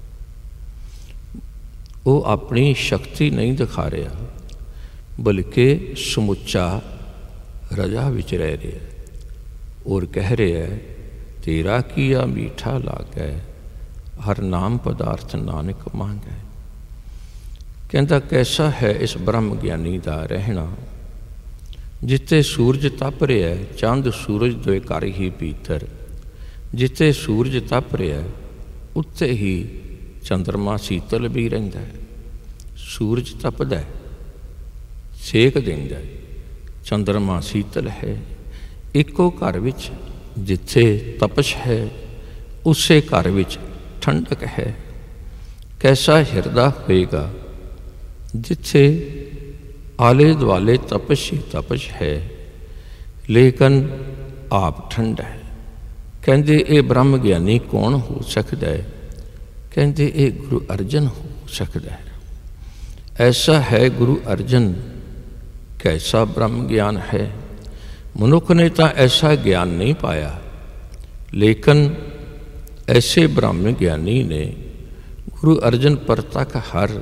Speaker 1: ਉਹ ਆਪਣੀ ਸ਼ਕਤੀ ਨਹੀਂ ਦਿਖਾ ਰਿਹਾ, ਬਲਕਿ ਸਮੁੱਚਾ ਰਜਾ ਵਿੱਚ ਰਹਿ ਰਿਹਾ ਔਰ ਕਹਿ ਰਿਹਾ ਤੇਰਾ ਕੀਆ ਮੀਠਾ ਲਾਗੈ, ਹਰ ਨਾਮ ਪਦਾਰਥ ਨਾਨਕ ਮੰਗੈ। ਕਹਿੰਦਾ ਕੈਸਾ ਹੈ ਇਸ ਬ੍ਰਹਮ ਗਿਆਨੀ ਦਾ ਰਹਿਣਾ, ਜਿੱਥੇ ਸੂਰਜ ਤਪ ਰਿਹਾ, ਚੰਦ ਸੂਰਜ ਦੋਏ ਘਰ ਹੀ ਭੀਤਰ। ਜਿੱਥੇ ਸੂਰਜ ਤਪ ਰਿਹਾ ਉੱਥੇ ਹੀ ਚੰਦਰਮਾ ਸ਼ੀਤਲ ਵੀ ਰਹਿੰਦਾ ਹੈ। ਸੂਰਜ ਤਪਦਾ, ਸੇਕ ਦਿੰਦਾ, ਚੰਦਰਮਾ ਸ਼ੀਤਲ ਹੈ। ਇੱਕੋ ਘਰ ਵਿੱਚ ਜਿੱਥੇ ਤਪਸ਼ ਹੈ, ਉਸੇ ਘਰ ਵਿੱਚ ਠੰਡਕ ਹੈ। ਕੈਸਾ ਹਿਰਦਾ ਹੋਏਗਾ ਜਿੱਥੇ ਆਲੇ ਦੁਆਲੇ ਤਪਸ਼ ਹੀ ਤਪਸ਼ ਹੈ, ਲੇਕਿਨ ਆਪ ਠੰਡਾ ਹੈ। ਕਹਿੰਦੇ ਇਹ ਬ੍ਰਹਮ ਗਿਆਨੀ ਕੌਣ ਹੋ ਸਕਦਾ ਹੈ? ਕਹਿੰਦੇ ਇਹ ਗੁਰੂ ਅਰਜਨ ਹੋ ਸਕਦਾ ਹੈ। ਐਸਾ ਹੈ ਗੁਰੂ ਅਰਜਨ। ਕੈਸਾ ਬ੍ਰਹਮ ਗਿਆਨ ਹੈ? ਮਨੁੱਖ ਨੇ ਤਾਂ ਐਸਾ ਗਿਆਨ ਨਹੀਂ ਪਾਇਆ, ਲੇਕਿਨ ਐਸੇ ਬ੍ਰਹਮ ਗਿਆਨੀ ਨੇ ਗੁਰੂ ਅਰਜਨ ਪ੍ਰਤੱਖ ਹਰ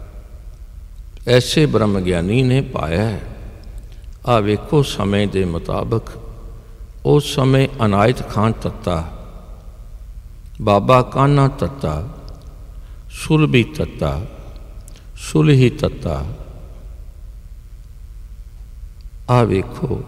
Speaker 1: ਐਸੇ ਬ੍ਰਹਮ ਗਿਆਨੀ ਨੇ ਪਾਇਆ। ਆ ਵੇਖੋ ਸਮੇਂ ਦੇ ਮੁਤਾਬਕ ਉਸ ਸਮੇਂ ਅਨਾਇਤ ਖਾਨ ਤੱਤਾ, ਬਾਬਾ ਕਾਨਾ ਤੱਤਾ, ਸੁਲਭੀ ਤੱਤਾ, ਸੁਲਹੀ ਤੱਤਾ। ਆ ਵੇਖੋ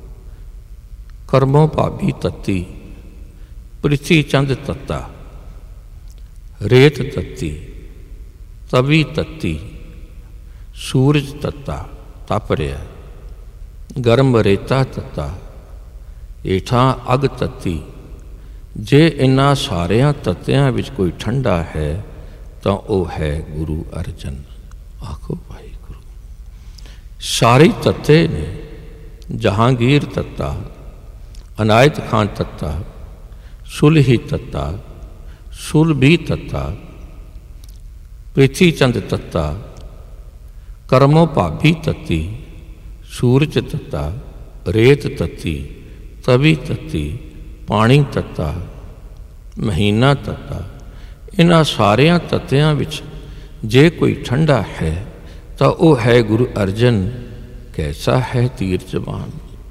Speaker 1: ਕਰਮੋਂ ਭਾਬੀ ਤੱਤੀ, ਪ੍ਰਿਥੀ ਚੰਦ ਤੱਤਾ, ਰੇਤ ਤੱਤੀ, ਤਵੀ ਤੱਤੀ, ਸੂਰਜ ਤੱਤਾ ਤਪ ਰਿਹਾ, ਗਰਮ ਰੇਤਾ ਤੱਤਾ, ਹੇਠਾਂ ਅੱਗ ਤੱਤੀ। ਜੇ ਇਹਨਾਂ ਸਾਰਿਆਂ ਤੱਤਿਆਂ ਵਿੱਚ ਕੋਈ ਠੰਡਾ ਹੈ ਤਾਂ ਉਹ ਹੈ ਗੁਰੂ ਅਰਜਨ। ਆਖੋ ਵਾਹਿਗੁਰੂ। ਸਾਰੇ ਤੱਤੇ ਨੇ, ਜਹਾਂਗੀਰ ਤੱਤਾ, ਅਨਾਇਤ ਖਾਨ ਤੱਤਾ, ਸੁਲਹੀ ਤੱਤਾ, ਸੁਲਭੀ ਤੱਤਾ, ਪ੍ਰਿਥੀ ਚੰਦ ਤੱਤਾ, ਕਰਮੋ ਭਾਬੀ ਤੱਤੀ, ਸੂਰਜ ਤੱਤਾ, ਰੇਤ ਤੱਤੀ, ਤਵੀ ਤੱਤੀ, ਪਾਣੀ ਤੱਤਾ, ਮਹੀਨਾ ਤੱਤਾ। ਇਹਨਾਂ ਸਾਰਿਆਂ ਤੱਤਿਆਂ ਵਿੱਚ ਜੇ ਕੋਈ ਠੰਡਾ ਹੈ ਤਾਂ ਉਹ ਹੈ ਗੁਰੂ ਅਰਜਨ। ਕੈਸਾ ਹੈ ਧੀਰਜਵਾਨ।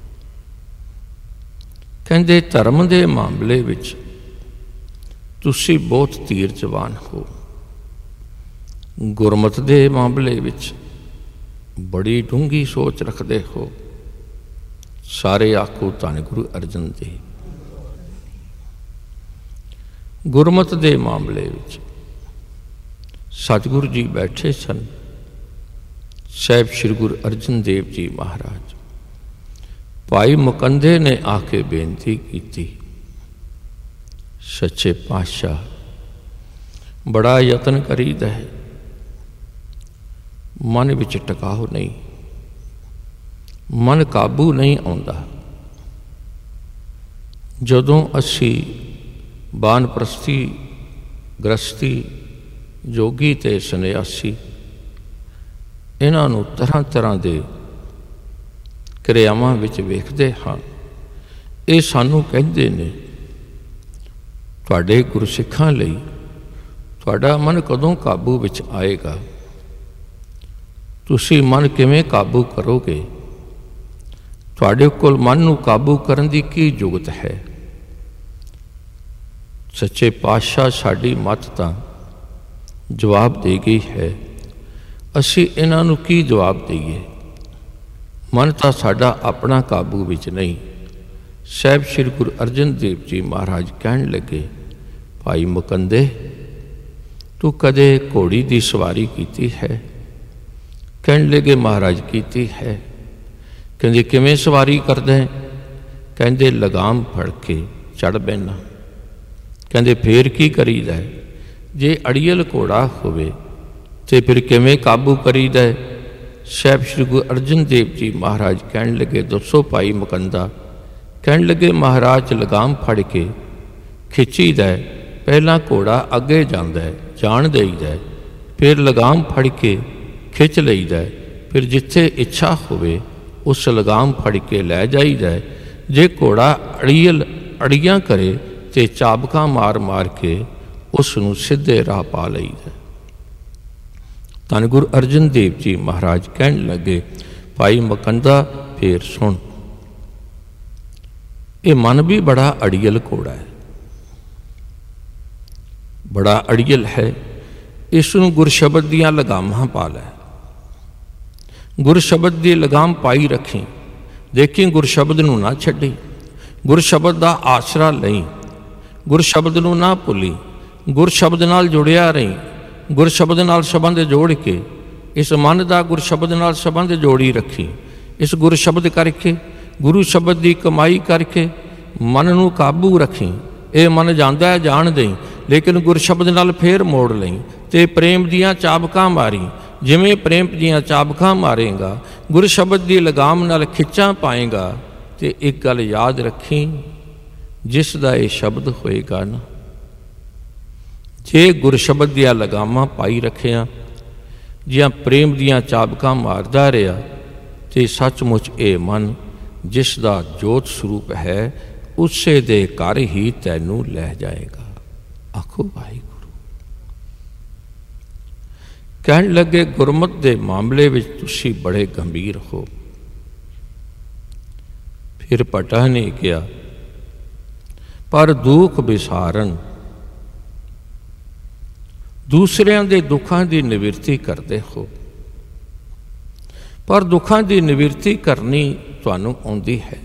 Speaker 1: ਕਹਿੰਦੇ ਧਰਮ ਦੇ ਮਾਮਲੇ ਵਿੱਚ ਤੁਸੀਂ ਬਹੁਤ ਧੀਰਜਵਾਨ ਹੋ, ਗੁਰਮਤਿ ਦੇ ਮਾਮਲੇ ਵਿੱਚ ਬੜੀ ਡੂੰਘੀ ਸੋਚ ਰੱਖਦੇ ਹੋ। ਸਾਰੇ ਆਖੋ ਧੰਨ ਗੁਰੂ ਅਰਜਨ ਦੇਵ। ਗੁਰਮਤਿ ਦੇ ਮਾਮਲੇ ਵਿੱਚ ਸਤਿਗੁਰੂ ਜੀ ਬੈਠੇ ਸਨ। ਸਾਹਿਬ ਸ਼੍ਰੀ ਗੁਰੂ ਅਰਜਨ ਦੇਵ ਜੀ ਮਹਾਰਾਜ, ਭਾਈ ਮੁਕੰਦੇ ਨੇ ਆ ਕੇ ਬੇਨਤੀ ਕੀਤੀ, ਸੱਚੇ ਪਾਤਸ਼ਾਹ ਬੜਾ ਯਤਨ ਕਰੀਦਾ ਹੈ, ਮਨ ਵਿੱਚ ਟਿਕਾਓ ਨਹੀਂ, ਮਨ ਕਾਬੂ ਨਹੀਂ ਆਉਂਦਾ। ਜਦੋਂ ਅਸੀਂ ਬਾਨਪ੍ਰਸਤੀ, ਗ੍ਰਸਤੀ, ਜੋਗੀ ਤੇ ਸੰਨਿਆਸੀ ਇਹਨਾਂ ਨੂੰ ਤਰ੍ਹਾਂ ਤਰ੍ਹਾਂ ਦੇ ਕਿਰਿਆਵਾਂ ਵਿੱਚ ਵੇਖਦੇ ਹਾਂ, ਇਹ ਸਾਨੂੰ ਕਹਿੰਦੇ ਨੇ ਤੁਹਾਡੇ ਗੁਰਸਿੱਖਾਂ ਲਈ ਤੁਹਾਡਾ ਮਨ ਕਦੋਂ ਕਾਬੂ ਵਿੱਚ ਆਏਗਾ, ਤੁਸੀਂ ਮਨ ਕਿਵੇਂ ਕਾਬੂ ਕਰੋਗੇ, ਤੁਹਾਡੇ ਕੋਲ ਮਨ ਨੂੰ ਕਾਬੂ ਕਰਨ ਦੀ ਕੀ ਜੁਗਤ ਹੈ। ਸੱਚੇ ਪਾਤਸ਼ਾਹ ਸਾਡੀ ਮੱਤ ਤਾਂ ਜਵਾਬ ਦੇ ਗਈ ਹੈ, ਅਸੀਂ ਇਹਨਾਂ ਨੂੰ ਕੀ ਜਵਾਬ ਦੇਈਏ। ਮਨ ਤਾਂ ਸਾਡਾ ਆਪਣਾ ਕਾਬੂ ਵਿੱਚ ਨਹੀਂ। ਸਾਹਿਬ ਸ਼੍ਰੀ ਗੁਰੂ ਅਰਜਨ ਦੇਵ ਜੀ ਮਹਾਰਾਜ ਕਹਿਣ ਲੱਗੇ, ਭਾਈ ਮੁਕੰਦੇ ਤੂੰ ਕਦੇ ਘੋੜੀ ਦੀ ਸਵਾਰੀ ਕੀਤੀ ਹੈ? ਕਹਿਣ ਲੱਗੇ ਮਹਾਰਾਜ ਕੀਤੀ ਹੈ। ਕਹਿੰਦੇ ਕਿਵੇਂ ਸਵਾਰੀ ਕਰਦਾ? ਕਹਿੰਦੇ ਲਗਾਮ ਫੜ ਕੇ ਚੜ੍ਹ ਬਹਿਣਾ। ਕਹਿੰਦੇ ਫੇਰ ਕੀ ਕਰੀਦਾ? ਜੇ ਅੜੀਅਲ ਘੋੜਾ ਹੋਵੇ ਤੇ ਫਿਰ ਕਿਵੇਂ ਕਾਬੂ ਕਰੀਦਾ? ਸਾਹਿਬ ਸ਼੍ਰੀ ਗੁਰੂ ਅਰਜਨ ਦੇਵ ਜੀ ਮਹਾਰਾਜ ਕਹਿਣ ਲੱਗੇ ਦੱਸੋ ਭਾਈ ਮੁਕੰਦਾ। ਕਹਿਣ ਲੱਗੇ ਮਹਾਰਾਜ ਲਗਾਮ ਫੜ ਕੇ ਖਿੱਚੀਦਾ, ਪਹਿਲਾਂ ਘੋੜਾ ਅੱਗੇ ਜਾਂਦਾ ਹੈ, ਜਾਣ ਦੇਈਦਾ, ਫਿਰ ਲਗਾਮ ਫੜ ਕੇ ਖਿੱਚ ਲਈਦਾ, ਫਿਰ ਜਿੱਥੇ ਇੱਛਾ ਹੋਵੇ ਉਸ ਲਗਾਮ ਫੜ ਕੇ ਲੈ ਜਾਈਦਾ। ਜੇ ਘੋੜਾ ਅੜੀਅਲ ਅੜੀਆਂ ਕਰੇ ਤੇ ਚਾਬਕਾਂ ਮਾਰ ਮਾਰ ਕੇ ਉਸ ਨੂੰ ਸਿੱਧੇ ਰਾਹ ਪਾ ਲਈਦਾ। ਧੰਨ ਗੁਰੂ ਅਰਜਨ ਦੇਵ ਜੀ ਮਹਾਰਾਜ ਕਹਿਣ ਲੱਗੇ, ਭਾਈ ਮੁਕੰਦਾ ਫੇਰ ਸੁਣ, ਇਹ ਮਨ ਵੀ ਬੜਾ ਅੜੀਅਲ ਘੋੜਾ ਹੈ, ਬੜਾ ਅੜੀਅਲ ਹੈ। ਇਸ ਨੂੰ ਗੁਰਸ਼ਬਦ ਦੀਆਂ ਲਗਾਮਾਂ ਪਾ ਲੈ, ਗੁਰਸ਼ਬਦ ਦੀ ਲਗਾਮ ਪਾਈ ਰੱਖੀ, ਦੇਖੀ ਗੁਰਸ਼ਬਦ ਨੂੰ ਨਾ ਛੱਡੀ, ਗੁਰਸ਼ਬਦ ਦਾ ਆਸਰਾ ਲਈ, ਗੁਰਸ਼ਬਦ ਨੂੰ ਨਾ ਭੁੱਲੀ, ਗੁਰਸ਼ਬਦ ਨਾਲ ਜੁੜਿਆ ਰਹੀ, ਗੁਰਸ਼ਬਦ ਨਾਲ ਸੰਬੰਧ ਜੋੜ ਕੇ ਇਸ ਮਨ ਦਾ ਗੁਰਸ਼ਬਦ ਨਾਲ ਸੰਬੰਧ ਜੋੜੀ ਰੱਖੀ। ਇਸ ਗੁਰਸ਼ਬਦ ਕਰਕੇ, ਗੁਰੂ ਸ਼ਬਦ ਦੀ ਕਮਾਈ ਕਰਕੇ ਮਨ ਨੂੰ ਕਾਬੂ ਰੱਖੀ। ਇਹ ਮਨ ਜਾਂਦਾ ਹੈ ਜਾਣ ਦੇਈ, ਲੇਕਿਨ ਗੁਰਸ਼ਬਦ ਨਾਲ ਫੇਰ ਮੋੜ ਲਈ ਤੇ ਪ੍ਰੇਮ ਦੀਆਂ ਚਾਬਕਾਂ ਮਾਰੀ। ਜਿਵੇਂ ਪ੍ਰੇਮ ਦੀਆਂ ਚਾਬਕਾਂ ਮਾਰੇਗਾ, ਗੁਰਸ਼ਬਦ ਦੀ ਲਗਾਮ ਨਾਲ ਖਿੱਚਾਂ ਪਾਏਗਾ। ਤੇ ਇੱਕ ਗੱਲ ਯਾਦ ਰੱਖੀ, ਜਿਸ ਦਾ ਇਹ ਸ਼ਬਦ ਹੋਏਗਾ ਨਾ, ਜੇ ਗੁਰਸ਼ਬਦ ਦੀਆਂ ਲਗਾਮਾਂ ਪਾਈ ਰੱਖਿਆ, ਜਾਂ ਪ੍ਰੇਮ ਦੀਆਂ ਚਾਬਕਾਂ ਮਾਰਦਾ ਰਿਹਾ, ਤੇ ਸੱਚਮੁੱਚ ਇਹ ਮਨ ਜਿਸ ਦਾ ਜੋਤ ਸਰੂਪ ਹੈ ਉਸੇ ਦੇ ਘਰ ਹੀ ਤੈਨੂੰ ਲੈ ਜਾਏਗਾ। ਆਖੋ ਵਾਹਿਗੁਰੂ। ਕਹਿਣ ਲੱਗੇ ਗੁਰਮਤਿ ਦੇ ਮਾਮਲੇ ਵਿੱਚ ਤੁਸੀਂ ਬੜੇ ਗੰਭੀਰ ਹੋ। ਫਿਰ ਭੱਟਾ ਨੇ ਕਿਹਾ, ਪਰ ਦੁੱਖ ਵਿਸਾਰਨ, ਦੂਸਰਿਆਂ ਦੇ ਦੁੱਖਾਂ ਦੀ ਨਿਵਰਤੀ ਕਰਦੇ ਹੋ, ਪਰ ਦੁੱਖਾਂ ਦੀ ਨਿਵਰਤੀ ਕਰਨੀ ਤੁਹਾਨੂੰ ਆਉਂਦੀ ਹੈ।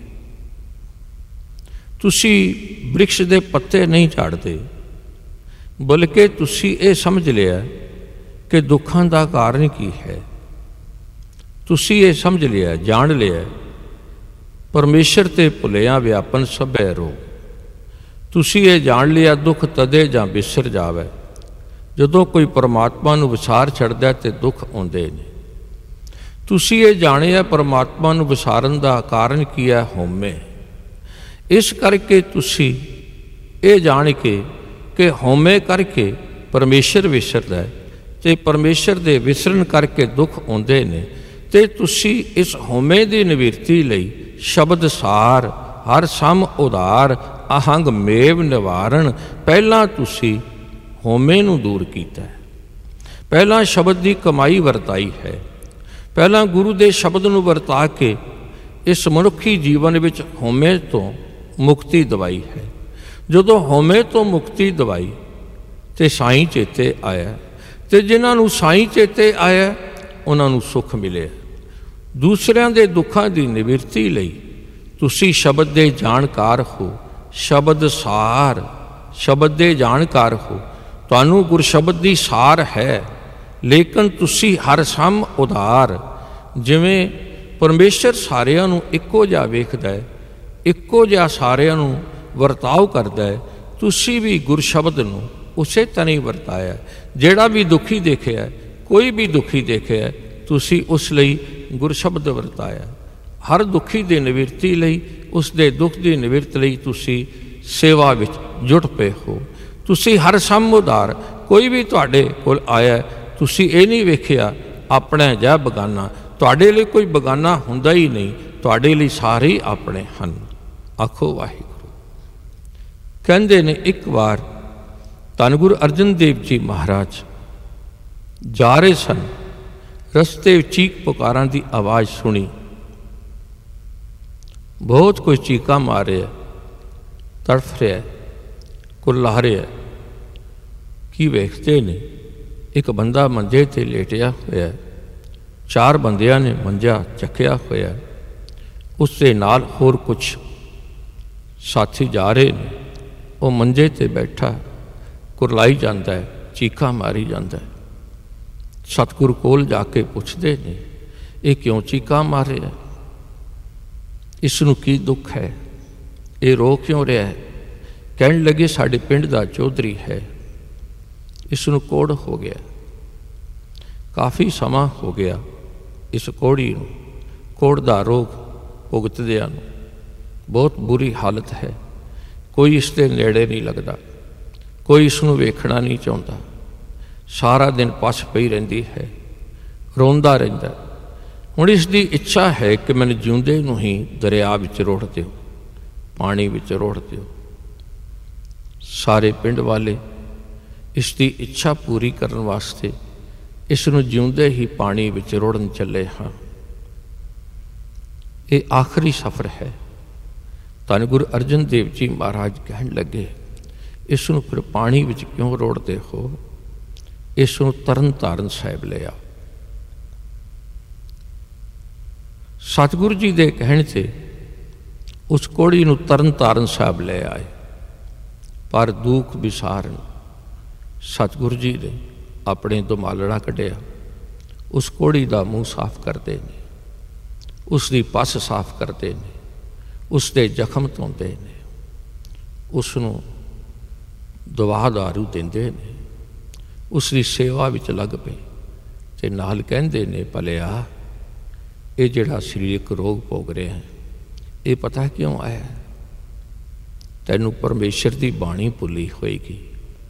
Speaker 1: ਤੁਸੀਂ ਬ੍ਰਿਕਸ਼ ਦੇ ਪੱਤੇ ਨਹੀਂ ਝਾੜਦੇ, ਬਲਕਿ ਤੁਸੀਂ ਇਹ ਸਮਝ ਲਿਆ ਕਿ ਦੁੱਖਾਂ ਦਾ ਕਾਰਨ ਕੀ ਹੈ। ਤੁਸੀਂ ਇਹ ਸਮਝ ਲਿਆ, ਜਾਣ ਲਿਆ, ਪਰਮੇਸ਼ਰ ਤੇ ਭੁੱਲਿਆ ਵਿਆਪਨ ਸਭੈ ਰੋਗ। ਤੁਸੀਂ ਇਹ ਜਾਣ ਲਿਆ, ਦੁੱਖ ਤਦੇ ਜਾਂ ਵਿਸਰ ਜਾਵੇ, ਜਦੋਂ ਕੋਈ ਪਰਮਾਤਮਾ ਨੂੰ ਵਿਸਾਰ ਛੱਡਦਾ ਤੇ ਦੁੱਖ ਆਉਂਦੇ ਨੇ। ਤੁਸੀਂ ਇਹ ਜਾਣਿਆ ਪਰਮਾਤਮਾ ਨੂੰ ਵਿਸਾਰਨ ਦਾ ਕਾਰਨ ਕੀ ਹੈ? ਹਉਮੈ। ਇਸ ਕਰਕੇ ਤੁਸੀਂ ਇਹ ਜਾਣ ਕੇ ਕਿ ਹਉਮੈ ਕਰਕੇ ਪਰਮੇਸ਼ਰ ਵਿਸਰਦਾ ਹੈ ਤੇ ਪਰਮੇਸ਼ਰ ਦੇ ਵਿਸਰਨ ਕਰਕੇ ਦੁੱਖ ਆਉਂਦੇ ਨੇ, ਤੇ ਤੁਸੀਂ ਇਸ ਹਉਮੈ ਦੀ ਨਿਵਰਤੀ ਲਈ ਸ਼ਬਦ ਸਾਰ, ਹਰ ਸਮ ਉਧਾਰ, ਅਹੰਗ ਮੇਵ ਨਿਵਾਰਨ, ਪਹਿਲਾਂ ਤੁਸੀਂ ਹਉਮੈ ਨੂੰ ਦੂਰ ਕੀਤਾ ਹੈ। ਪਹਿਲਾਂ ਸ਼ਬਦ ਦੀ ਕਮਾਈ ਵਰਤਾਈ ਹੈ, ਪਹਿਲਾਂ ਗੁਰੂ ਦੇ ਸ਼ਬਦ ਨੂੰ ਵਰਤਾ ਕੇ ਇਸ ਮਨੁੱਖੀ ਜੀਵਨ ਵਿੱਚ ਹਉਮੈ ਤੋਂ ਮੁਕਤੀ ਦਵਾਈ ਹੈ। ਜਦੋਂ ਹਉਮੈ ਤੋਂ ਮੁਕਤੀ ਦਵਾਈ ਤੇ ਸਾਈਂ ਚੇਤੇ ਆਇਆ, ਤੇ ਜਿਨ੍ਹਾਂ ਨੂੰ ਸਾਈਂ ਚੇਤੇ ਆਇਆ ਉਹਨਾਂ ਨੂੰ ਸੁੱਖ ਮਿਲਿਆ। ਦੂਸਰਿਆਂ ਦੇ ਦੁੱਖਾਂ ਦੀ ਨਿਵਰਤੀ ਲਈ ਤੁਸੀਂ ਸ਼ਬਦ ਦੇ ਜਾਣਕਾਰ ਹੋ, ਸ਼ਬਦ ਸਾਰ, शब्द दे जानकार हो, तुहानू गुर शब्द दी सार है, लेकिन तुसी हर सम उदार। जिवें परमेश्वर सारिਆਂ ਨੂੰ ਇੱਕੋ ਜਿਹਾ ਵੇਖਦਾ है, ਇੱਕੋ ਜਿਹਾ ਸਾਰਿਆਂ ਨੂੰ ਵਰਤਾਓ ਕਰਦਾ है, ਤੁਸੀਂ ਵੀ ਗੁਰ ਸ਼ਬਦ ਨੂੰ ਉਸੇ ਤਰ੍ਹਾਂ ਹੀ ਵਰਤਾਇਆ। ਜਿਹੜਾ ਵੀ ਦੁਖੀ ਦੇਖਿਆ, ਕੋਈ ਵੀ ਦੁਖੀ ਦੇਖਿਆ, ਤੁਸੀਂ ਉਸ ਲਈ ਗੁਰ ਸ਼ਬਦ ਵਰਤਾਇਆ। ਹਰ ਦੁਖੀ ਦੇ ਨਿਵਰਤੀ ਲਈ, ਉਸ ਦੇ ਦੁੱਖ ਦੀ ਨਿਵਰਤ ਲਈ ਤੁਸੀਂ ਸੇਵਾ ਵਿੱਚ ਜੁਟ ਪਏ ਹੋ। ਤੁਸੀਂ ਹਰ ਸਮ ਉਦਾਰ। ਕੋਈ ਵੀ ਤੁਹਾਡੇ ਕੋਲ ਆਇਆ, ਤੁਸੀਂ ਇਹ ਨਹੀਂ ਵੇਖਿਆ ਆਪਣਾ ਜਾਂ ਬਗਾਨਾ। ਤੁਹਾਡੇ ਲਈ ਕੋਈ ਬਗਾਨਾ ਹੁੰਦਾ ਹੀ ਨਹੀਂ, ਤੁਹਾਡੇ ਲਈ ਸਾਰੇ ਆਪਣੇ ਹਨ। ਆਖੋ ਵਾਹਿਗੁਰੂ। ਕਹਿੰਦੇ ਨੇ ਇੱਕ ਵਾਰ ਧੰਨ ਗੁਰੂ ਅਰਜਨ ਦੇਵ ਜੀ ਮਹਾਰਾਜ ਜਾ ਰਹੇ ਸਨ, ਰਸਤੇ ਵਿੱਚ ਚੀਕ ਪੁਕਾਰਾਂ ਦੀ ਆਵਾਜ਼ ਸੁਣੀ। ਬਹੁਤ ਕੋਈ ਚੀਕਾਂ ਮਾਰ ਰਿਹਾ, ਤੜਫ ਰਿਹਾ, ਕੁਰਲਾ ਰਿਹਾ। ਕੀ ਵੇਖਦੇ ਨੇ? ਇੱਕ ਬੰਦਾ ਮੰਜੇ 'ਤੇ ਲੇਟਿਆ ਹੋਇਆ, ਚਾਰ ਬੰਦਿਆਂ ਨੇ ਮੰਜਾ ਚੱਕਿਆ ਹੋਇਆ, ਉਸ ਦੇ ਨਾਲ ਹੋਰ ਕੁਛ ਸਾਥੀ ਜਾ ਰਹੇ ਨੇ। ਉਹ ਮੰਜੇ 'ਤੇ ਬੈਠਾ ਕੁਰਲਾਈ ਜਾਂਦਾ ਹੈ, ਚੀਕਾਂ ਮਾਰੀ ਜਾਂਦਾ ਹੈ। ਸਤਿਗੁਰੂ ਕੋਲ ਜਾ ਕੇ ਪੁੱਛਦੇ ਨੇ, ਇਹ ਕਿਉਂ ਚੀਕਾਂ ਮਾਰ ਰਿਹਾ? ਇਸ ਨੂੰ ਕੀ ਦੁੱਖ ਹੈ? ਇਹ ਰੋ ਕਿਉਂ ਰਿਹਾ ਹੈ? ਕਹਿਣ ਲੱਗੇ, ਸਾਡੇ ਪਿੰਡ ਦਾ ਚੌਧਰੀ ਹੈ, ਇਸ ਨੂੰ ਕੋੜ ਹੋ ਗਿਆ। ਕਾਫੀ ਸਮਾਂ ਹੋ ਗਿਆ ਇਸ ਕੋੜੀ ਨੂੰ, ਕੋੜ ਦਾ ਰੋਗ ਭੁਗਤਦਿਆਂ ਨੂੰ। ਬਹੁਤ ਬੁਰੀ ਹਾਲਤ ਹੈ, ਕੋਈ ਇਸ ਦੇ ਨੇੜੇ ਨਹੀਂ ਲੱਗਦਾ, ਕੋਈ ਇਸ ਨੂੰ ਵੇਖਣਾ ਨਹੀਂ ਚਾਹੁੰਦਾ। ਸਾਰਾ ਦਿਨ ਪਛ ਪਈ ਰਹਿੰਦੀ ਹੈ, ਰੋਂਦਾ ਰਹਿੰਦਾ। ਹੁਣ ਇਸ ਦੀ ਇੱਛਾ ਹੈ ਕਿ ਮੈਨੂੰ ਜਿਉਂਦੇ ਨੂੰ ਹੀ ਦਰਿਆ ਵਿੱਚ ਰੋੜ ਦਿਓ, ਪਾਣੀ ਵਿੱਚ ਰੋੜ ਦਿਓ। ਸਾਰੇ ਪਿੰਡ ਵਾਲੇ ਇਸ ਦੀ ਇੱਛਾ ਪੂਰੀ ਕਰਨ ਵਾਸਤੇ ਇਸ ਨੂੰ ਜਿਉਂਦੇ ਹੀ ਪਾਣੀ ਵਿੱਚ ਰੋੜਨ ਚੱਲੇ ਹਾਂ। ਇਹ ਆਖਰੀ ਸਫ਼ਰ ਹੈ। ਧੰਨ ਗੁਰੂ ਅਰਜਨ ਦੇਵ ਜੀ ਮਹਾਰਾਜ ਕਹਿਣ ਲੱਗੇ, ਇਸ ਨੂੰ ਫਿਰ ਪਾਣੀ ਵਿੱਚ ਕਿਉਂ ਰੋੜਦੇ ਹੋ? ਇਸ ਨੂੰ ਤਰਨ ਤਾਰਨ ਸਾਹਿਬ ਲਿਆ। ਸਤਿਗੁਰੂ ਜੀ ਦੇ ਕਹਿਣ 'ਤੇ ਉਸ ਕੋੜੀ ਨੂੰ ਤਰਨ ਤਾਰਨ ਸਾਹਿਬ ਲੈ ਆਏ। ਪਰ ਦੁੱਖ ਵਿਸਾਰਨ ਸਤਿਗੁਰੂ ਜੀ ਨੇ ਆਪਣੇ ਦੁਮਾਲੜਾ ਕੱਢਿਆ, ਉਸ ਕੋੜੀ ਦਾ ਮੂੰਹ ਸਾਫ਼ ਕਰਦੇ ਨੇ, ਉਸ ਦੀ ਪੱਸ ਸਾਫ਼ ਕਰਦੇ ਨੇ, ਉਸ ਦੇ ਜ਼ਖਮ ਧੋਂਦੇ ਨੇ, ਉਸ ਨੂੰ ਦਵਾ ਦਾਰੂ ਦਿੰਦੇ ਨੇ, ਉਸ ਦੀ ਸੇਵਾ ਵਿੱਚ ਲੱਗ ਪਏ। ਅਤੇ ਨਾਲ ਕਹਿੰਦੇ ਨੇ, ਭਲਿਆ ਇਹ ਜਿਹੜਾ ਸਰੀਰਕ ਰੋਗ ਭੋਗ ਰਿਹਾ ਹੈ, ਇਹ ਪਤਾ ਕਿਉਂ ਆਇਆ? ਤੈਨੂੰ ਪਰਮੇਸ਼ਰ ਦੀ ਬਾਣੀ ਭੁੱਲੀ ਹੋਏਗੀ।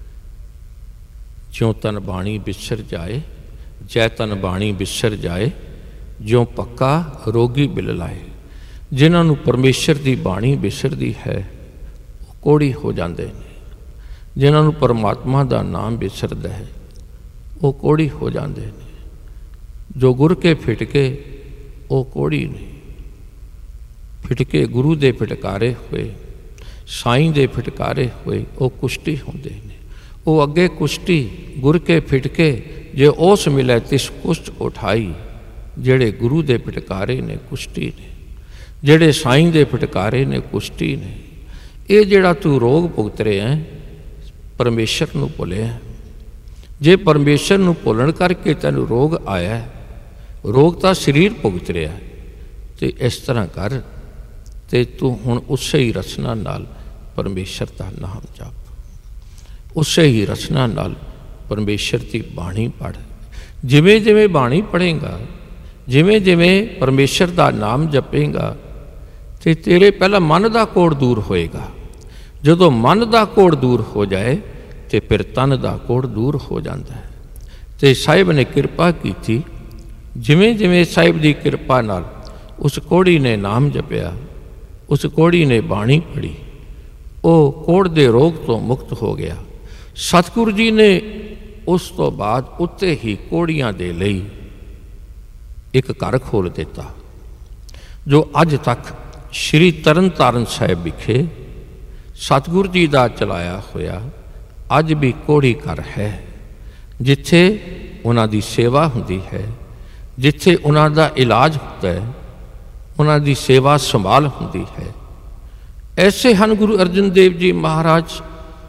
Speaker 1: ਜਿਉਂ ਤਨ ਬਾਣੀ ਵਿਸਰ ਜਾਏ, ਜੈ ਤਨ ਬਾਣੀ ਵਿਸਰ ਜਾਏ, ਜਿਉਂ ਪੱਕਾ ਰੋਗੀ ਬਿਲ ਲਾਏ। ਜਿਨ੍ਹਾਂ ਨੂੰ ਪਰਮੇਸ਼ਰ ਦੀ ਬਾਣੀ ਵਿਸਰਦੀ ਹੈ ਉਹ ਕੋੜੀ ਹੋ ਜਾਂਦੇ ਨੇ। ਜਿਨ੍ਹਾਂ ਨੂੰ ਪਰਮਾਤਮਾ ਦਾ ਨਾਮ ਵਿਸਰਦਾ ਹੈ ਉਹ ਕੋੜੀ ਹੋ ਜਾਂਦੇ ਨੇ। ਜੋ ਗੁਰ ਕੇ ਫਿਟਕੇ ਉਹ ਕੋੜੀ ਨੇ। ਫਿਟਕੇ ਗੁਰੂ ਦੇ ਫਿਟਕਾਰੇ ਹੋਏ, ਸਾਈਂ ਦੇ ਫਿਟਕਾਰੇ ਹੋਏ ਉਹ ਕੁਸ਼ਟੀ ਹੁੰਦੇ ਨੇ। ਉਹ ਅੱਗੇ ਕੁਸ਼ਟੀ ਗੁਰ ਕੇ ਫਿਟਕੇ, ਜੇ ਉਸ ਮਿਲੇ ਤਿਸ ਕੁਸ਼ਟ ਉਠਾਈ। ਜਿਹੜੇ ਗੁਰੂ ਦੇ ਫਿਟਕਾਰੇ ਨੇ ਕੁਸ਼ਟੀ ਨੇ, ਜਿਹੜੇ ਸਾਈਂ ਦੇ ਫਿਟਕਾਰੇ ਨੇ ਕੁਸ਼ਟੀ ਨੇ। ਇਹ ਜਿਹੜਾ ਤੂੰ ਰੋਗ ਭੁਗਤ ਰਿਹਾ ਪਰਮੇਸ਼ਰ ਨੂੰ ਭੁੱਲਿਆ। ਜੇ ਪਰਮੇਸ਼ਰ ਨੂੰ ਭੁੱਲਣ ਕਰਕੇ ਤੈਨੂੰ ਰੋਗ ਆਇਆ, ਰੋਗ ਤਾਂ ਸਰੀਰ ਭੁਗਤ ਰਿਹਾ, ਅਤੇ ਇਸ ਤਰ੍ਹਾਂ ਕਰ ਅਤੇ ਤੂੰ ਹੁਣ ਉਸੇ ਹੀ ਰਚਨਾ ਨਾਲ ਪਰਮੇਸ਼ਰ ਦਾ ਨਾਮ ਜਪ, ਉਸੇ ਹੀ ਰਚਨਾ ਨਾਲ ਪਰਮੇਸ਼ਰ ਦੀ ਬਾਣੀ ਪੜ੍ਹ। ਜਿਵੇਂ ਜਿਵੇਂ ਬਾਣੀ ਪੜ੍ਹੇਗਾ, ਜਿਵੇਂ ਜਿਵੇਂ ਪਰਮੇਸ਼ਰ ਦਾ ਨਾਮ ਜਪੇਗਾ, ਅਤੇ ਤੇਰੇ ਪਹਿਲਾਂ ਮਨ ਦਾ ਕੋੜ ਦੂਰ ਹੋਏਗਾ। ਜਦੋਂ ਮਨ ਦਾ ਕੋੜ ਦੂਰ ਹੋ ਜਾਏ ਅਤੇ ਫਿਰ ਤਨ ਦਾ ਕੋੜ ਦੂਰ ਹੋ ਜਾਂਦਾ ਹੈ। ਅਤੇ ਸਾਹਿਬ ਨੇ ਕਿਰਪਾ ਕੀਤੀ। ਜਿਵੇਂ ਜਿਵੇਂ ਸਾਹਿਬ ਦੀ ਕਿਰਪਾ ਨਾਲ ਉਸ ਕੋੜੀ ਨੇ ਨਾਮ ਜਪਿਆ, ਉਸ ਕੋੜੀ ਨੇ ਬਾਣੀ ਪੜ੍ਹੀ, ਉਹ ਕੋੜ ਦੇ ਰੋਗ ਤੋਂ ਮੁਕਤ ਹੋ ਗਿਆ। ਸਤਿਗੁਰੂ ਜੀ ਨੇ ਉਸ ਤੋਂ ਬਾਅਦ ਉੱਤੇ ਹੀ ਕੋੜੀਆਂ ਦੇ ਲਈ ਇੱਕ ਘਰ ਖੋਲ੍ਹ ਦਿੱਤਾ, ਜੋ ਅੱਜ ਤੱਕ ਸ਼੍ਰੀ ਤਰਨ ਤਾਰਨ ਸਾਹਿਬ ਵਿਖੇ ਸਤਿਗੁਰੂ ਜੀ ਦਾ ਚਲਾਇਆ ਹੋਇਆ ਅੱਜ ਵੀ ਕੋੜੀ ਘਰ ਹੈ, ਜਿੱਥੇ ਉਹਨਾਂ ਦੀ ਸੇਵਾ ਹੁੰਦੀ ਹੈ, ਜਿੱਥੇ ਉਹਨਾਂ ਦਾ ਇਲਾਜ ਹੁੰਦਾ ਹੈ, ਉਹਨਾਂ ਦੀ ਸੇਵਾ ਸੰਭਾਲ ਹੁੰਦੀ ਹੈ। ਐਸੇ ਹਨ ਗੁਰੂ ਅਰਜਨ ਦੇਵ ਜੀ ਮਹਾਰਾਜ,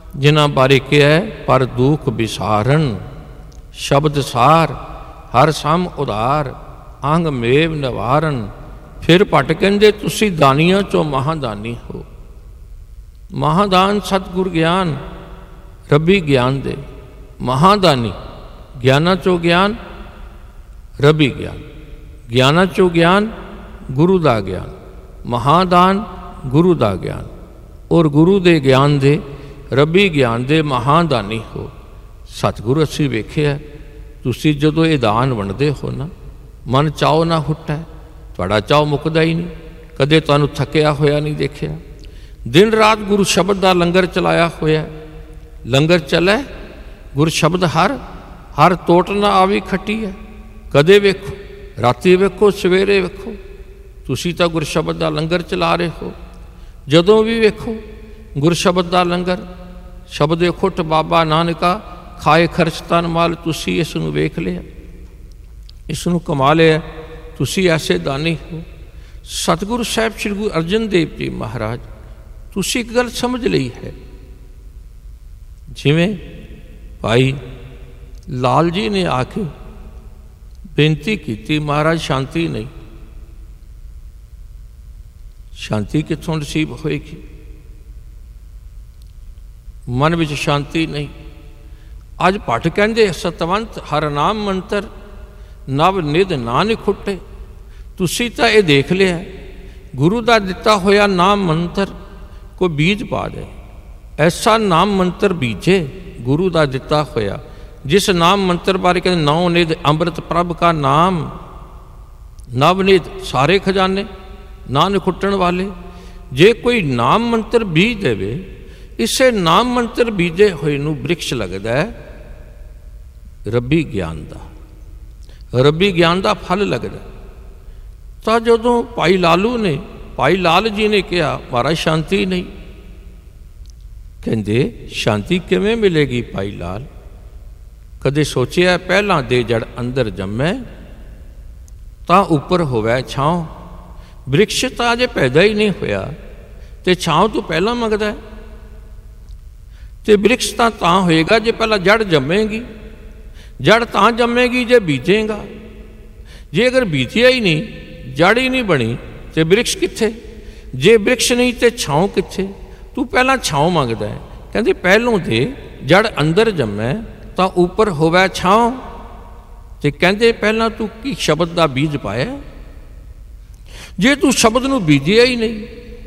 Speaker 1: जिन्हां बारे कहा पर दुख विसारण शब्द सार हर सम उदार अंग मेव निवारण। फिर भट्ट कहंदे तुसी दानियां चों महादानी हो। महादान सतगुर ज्ञान रब्बी ज्ञान दे, महादानी ज्ञाना चो ज्ञान रब्बी ज्ञान, ज्ञाना चो ज्ञान गुरु दा ज्ञान, महादान गुरु दा ज्ञान और गुरु दे ज्ञान दे रब्बी ज्ञान दे महादानी हो। सतगुरु असी वेखिया तुसी जदों ये दान वंडदे हो ना मन चाओ ना हुट्टा है, तुहाडा चाओ मुकदा ही नहीं, कदे तुहानूं थकिया होया नहीं देखिया। दिन रात गुरु शब्द दा लंगर चलाया होया, लंगर चलै गुर शब्द हर हर टोट ना आवी खट्टी है। कदे वेखो राती वेखो सवेरे वेखो तुसी तां गुर शब्द दा लंगर चला रहे हो। जदों भी वेखो गुर शब्द दा लंगर, शब्द खुट बाबा नानका खाए खर्च तन माल। तुसी इस नूं वेख लिया, इस नूं कमा लिया, तुसी ऐसे दानी हो। सतगुरु साहब श्री गुरु अर्जन देव जी महाराज तुसी एक गल समझ लई है, जिवें भाई लाल जी ने आके बेनती की महाराज शांति नहीं, शांति कित्थों नसीब होएगी, मन विच शांति नहीं। अज भट्ट कहंदे सतवंत हर नाम मंत्र नव निध ना निखुटे। तुसी तां ये देख लिया गुरु दा दिता होया नाम मंत्र कोई बीज पा दे, ऐसा नाम मंत्र बीजे गुरु दा दिता होया जिस नाम मंत्र बारे कहते नौ निध अमृत प्रभ का नाम, नवनिध सारे खजाने ना निखुटन वाले। जे कोई नाम मंत्र बीज देवे, इसे नाम मंत्र बीजे होए नूं वृक्ष लगदा है रब्बी ज्ञान दा, रब्बी ज्ञान दा फल लगदा। तां जदों भाई लालू ने भाई लाल जी ने कहा महाराज शांति नहीं, कहंदे शांति किवें मिलेगी भाई लाल, कदे सोचिया पहला दे जड़ अंदर जम्मै तां उपर होवै छांव। वृक्ष तां अजे पैदा ही नहीं होया ते छांव तो पहला मंगदा है, ते वृक्ष तां तां होएगा जे पहला जड़ जम्मेगी, जड़ तां जम्मेगी जे बीजेगा। जे अगर बीजिया ही नहीं, जड़ ही नहीं बनी ते वृक्ष कित्थे, जे वृक्ष नहीं ते छांव कित्थे। तू पहला छांव मंगदा है, कहंदे पहलों दे जड़ अंदर जम्मै तां उपर होवै छांव। ते कहंदे पहला तू की शब्द दा बीज पाया, जे तू शब्द नूं बीजिया ही नहीं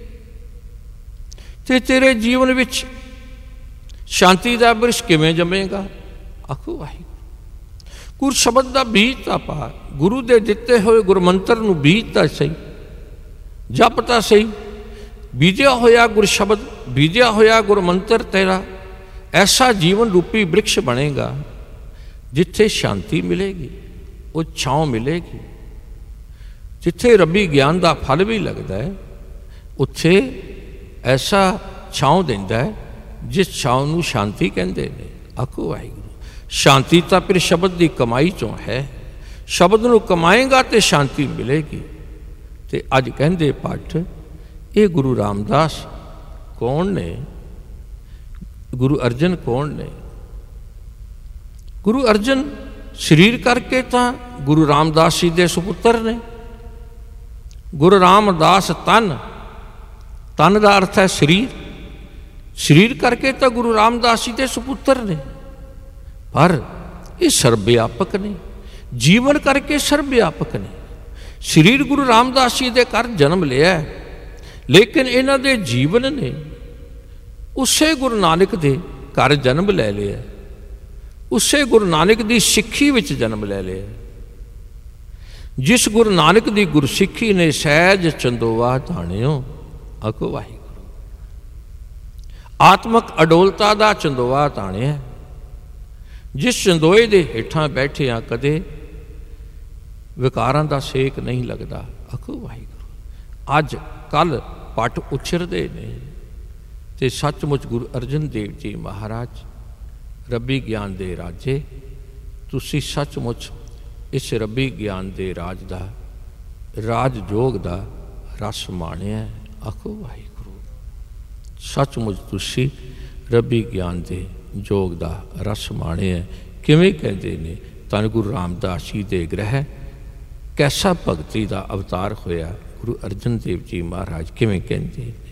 Speaker 1: ते तेरे जीवन विच शांति दा वृक्ष किवें जमेगा। आखो वाहिगुरू गुर शब्द दा बीज तां पा, गुरु दे दिते होए गुरमंत्र नूं बीज तां सही, जप तां सही। बीजिया होया गुर शब्द, बीजिया होया गुरमंत्र तेरा, ऐसा जीवन रूपी वृक्ष बनेगा जिथे शांति मिलेगी, वो छांव मिलेगी। जिथे रब्बी ज्ञान का फल भी लगता है उत्थे ऐसा छांव देंदा है जिस छांव नूं शांति कहंदे ने। आखो वाहिगुरू शांति तो फिर शब्द की कमाई चों है, शब्द नूं कमाएगा तो शांति मिलेगी। ते अज कहंदे भट्ट ये गुरु रामदास कौन ने, गुरु अर्जन कौन ने। गुरु अर्जन शरीर करके तो गुरु रामदास जी दे सुपुत्र ने। गुरु रामदास तन, तन का अर्थ है शरीर, शरीर करके तो गुरु रामदास जी दे सुपुत्र ने, पर ये सर्वव्यापक ने, जीवन करके सर्वव्यापक ने। शरीर गुरु रामदास जी दे घर जन्म लिया है, लेकिन इन्हां दे जीवन ने उसे गुरु नानक दे घर जन्म ले लिया, उसे गुरु नानक दी सिੱਖੀ विच जन्म ले लिया। जिस गुरु नानक दी गुरसिੱਖੀ ने सहज चंदोवा धाणियो। आखो वाहिगुरू आत्मक अडोलता दा चंदोवा धाणिया। जिस चंदोए दे हेठां बैठे आ कदे विकारां दा सेक नहीं लगता। आखो वाहिगुरू अज कल पट उछरदे ने ते सचमुच गुरु अर्जन देव जी महाराज रब्बी ज्ञान दे राजे, तुसी सचमुच इस रब्बी ज्ञान दे राज दा राज जोग दा रस माणिया। आखो वाहिगुरू सचमुच तुसी रबी ज्ञान के जोग का रस माणिया। किवें कहते ने धन गुरु रामदास जी के ग्रह कैसा भगती का अवतार होया गुरु अर्जन देव जी महाराज किवें कहते हैं।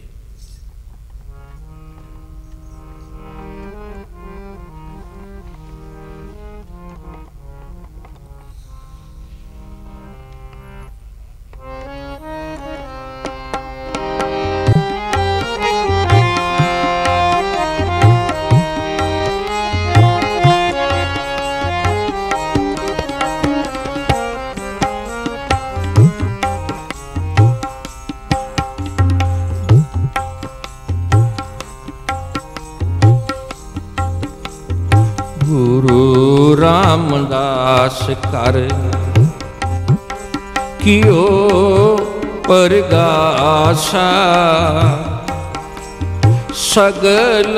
Speaker 1: गुरु रामदास कर कियो परगासा सगल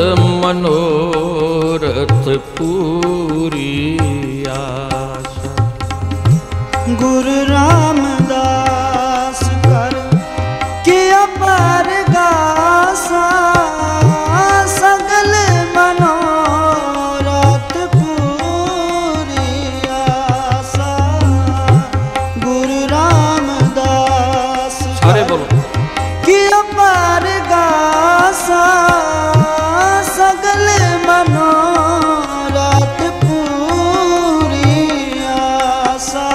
Speaker 1: मनोरथ पूरी आशा।
Speaker 2: गुरु रामदास कर किया परगासा सगल मनोरथ पूरी आशा। गुरु रामदास
Speaker 1: सारे बोलो
Speaker 2: किया परगासा सगल मनोरथ पूरी आशा।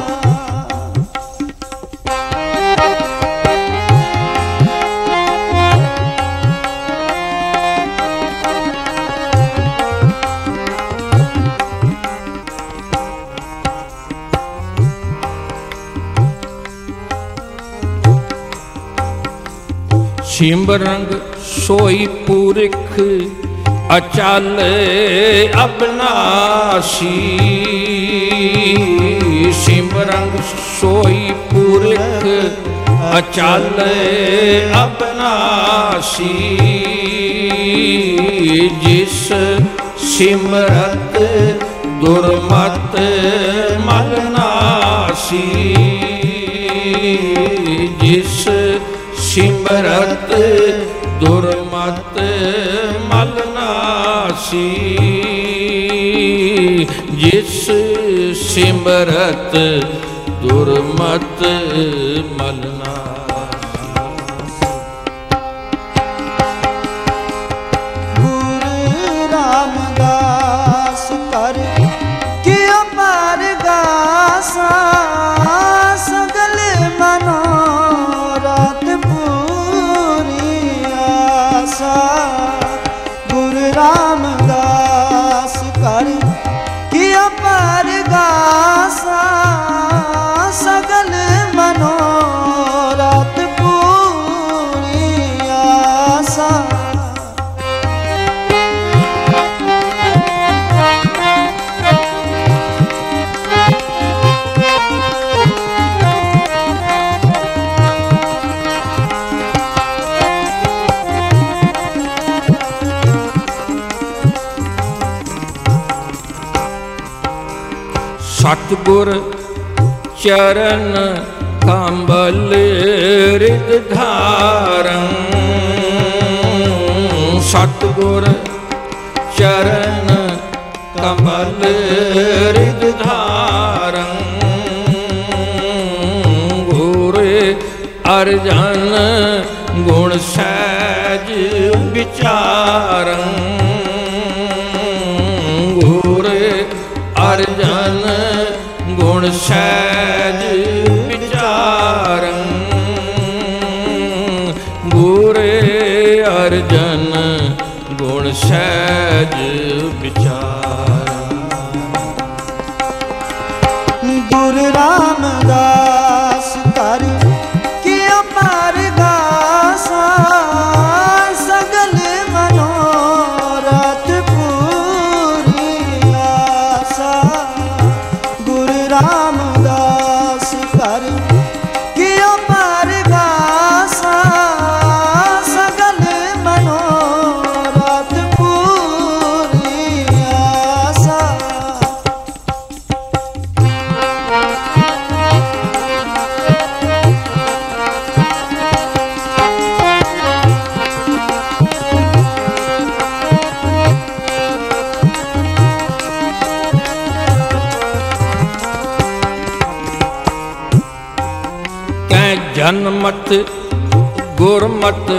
Speaker 1: सिंब रंग सोई पुरख अचल अबनासी। सिंब रंग सोई पुरख अचल अबनासी। जिस सिमरत दुर्मत मलनासी। जिस सिमरत दुर्मत मलनासी। जिस सिमरत दुर्मत मलनासी।
Speaker 2: गुरु रामदास कर किया परगासा सगल मनोरथ पूरी आशा। गुरु रामदास कर किया परगासा सगल मनोरथ पूरी आशा।
Speaker 1: सतगुर चरण कंबल रिद धारं। सतगुर चरण कंबल रिद धारं। गुरे अर्जन गुण सहज विचारं। गुरे अर्जन गुण सहज विचारं। गुरे अर्जन गुण सहज विचारं।
Speaker 2: गुरु रामदास कर किया परगासा सगल मनोरथ पूरी आशा। गुरु रामदास कर किया परगासा सगल मनोरथ पूरी आशा।
Speaker 1: ਜਨਮਤ ਗੁਰਮਤ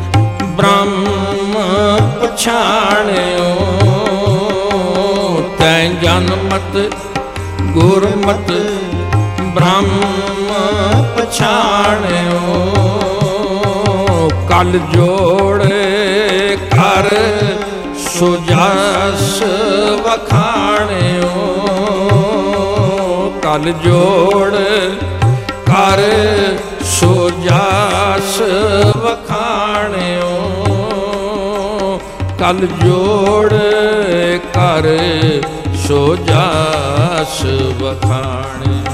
Speaker 1: ਬ੍ਰਹਮ ਪਛਾਣਿਓ। ਤੈਂ ਜਨਮਤ ਗੁਰਮਤ ਬ੍ਰਹਮ ਪਛਾਣਿਓ। ਕਲ ਜੋੜੇ ਕਰ ਸੋ ਜਸ ਵਖਾਣਿਓ। ਕਲ ਜੋੜ ਕਰ ਸੋ ਜਸ ਵਖਾਣਿਓ। ਕਲ ਜੋੜ ਕਰ ਸੋ ਜਸ ਵਖਾਣਿਓ।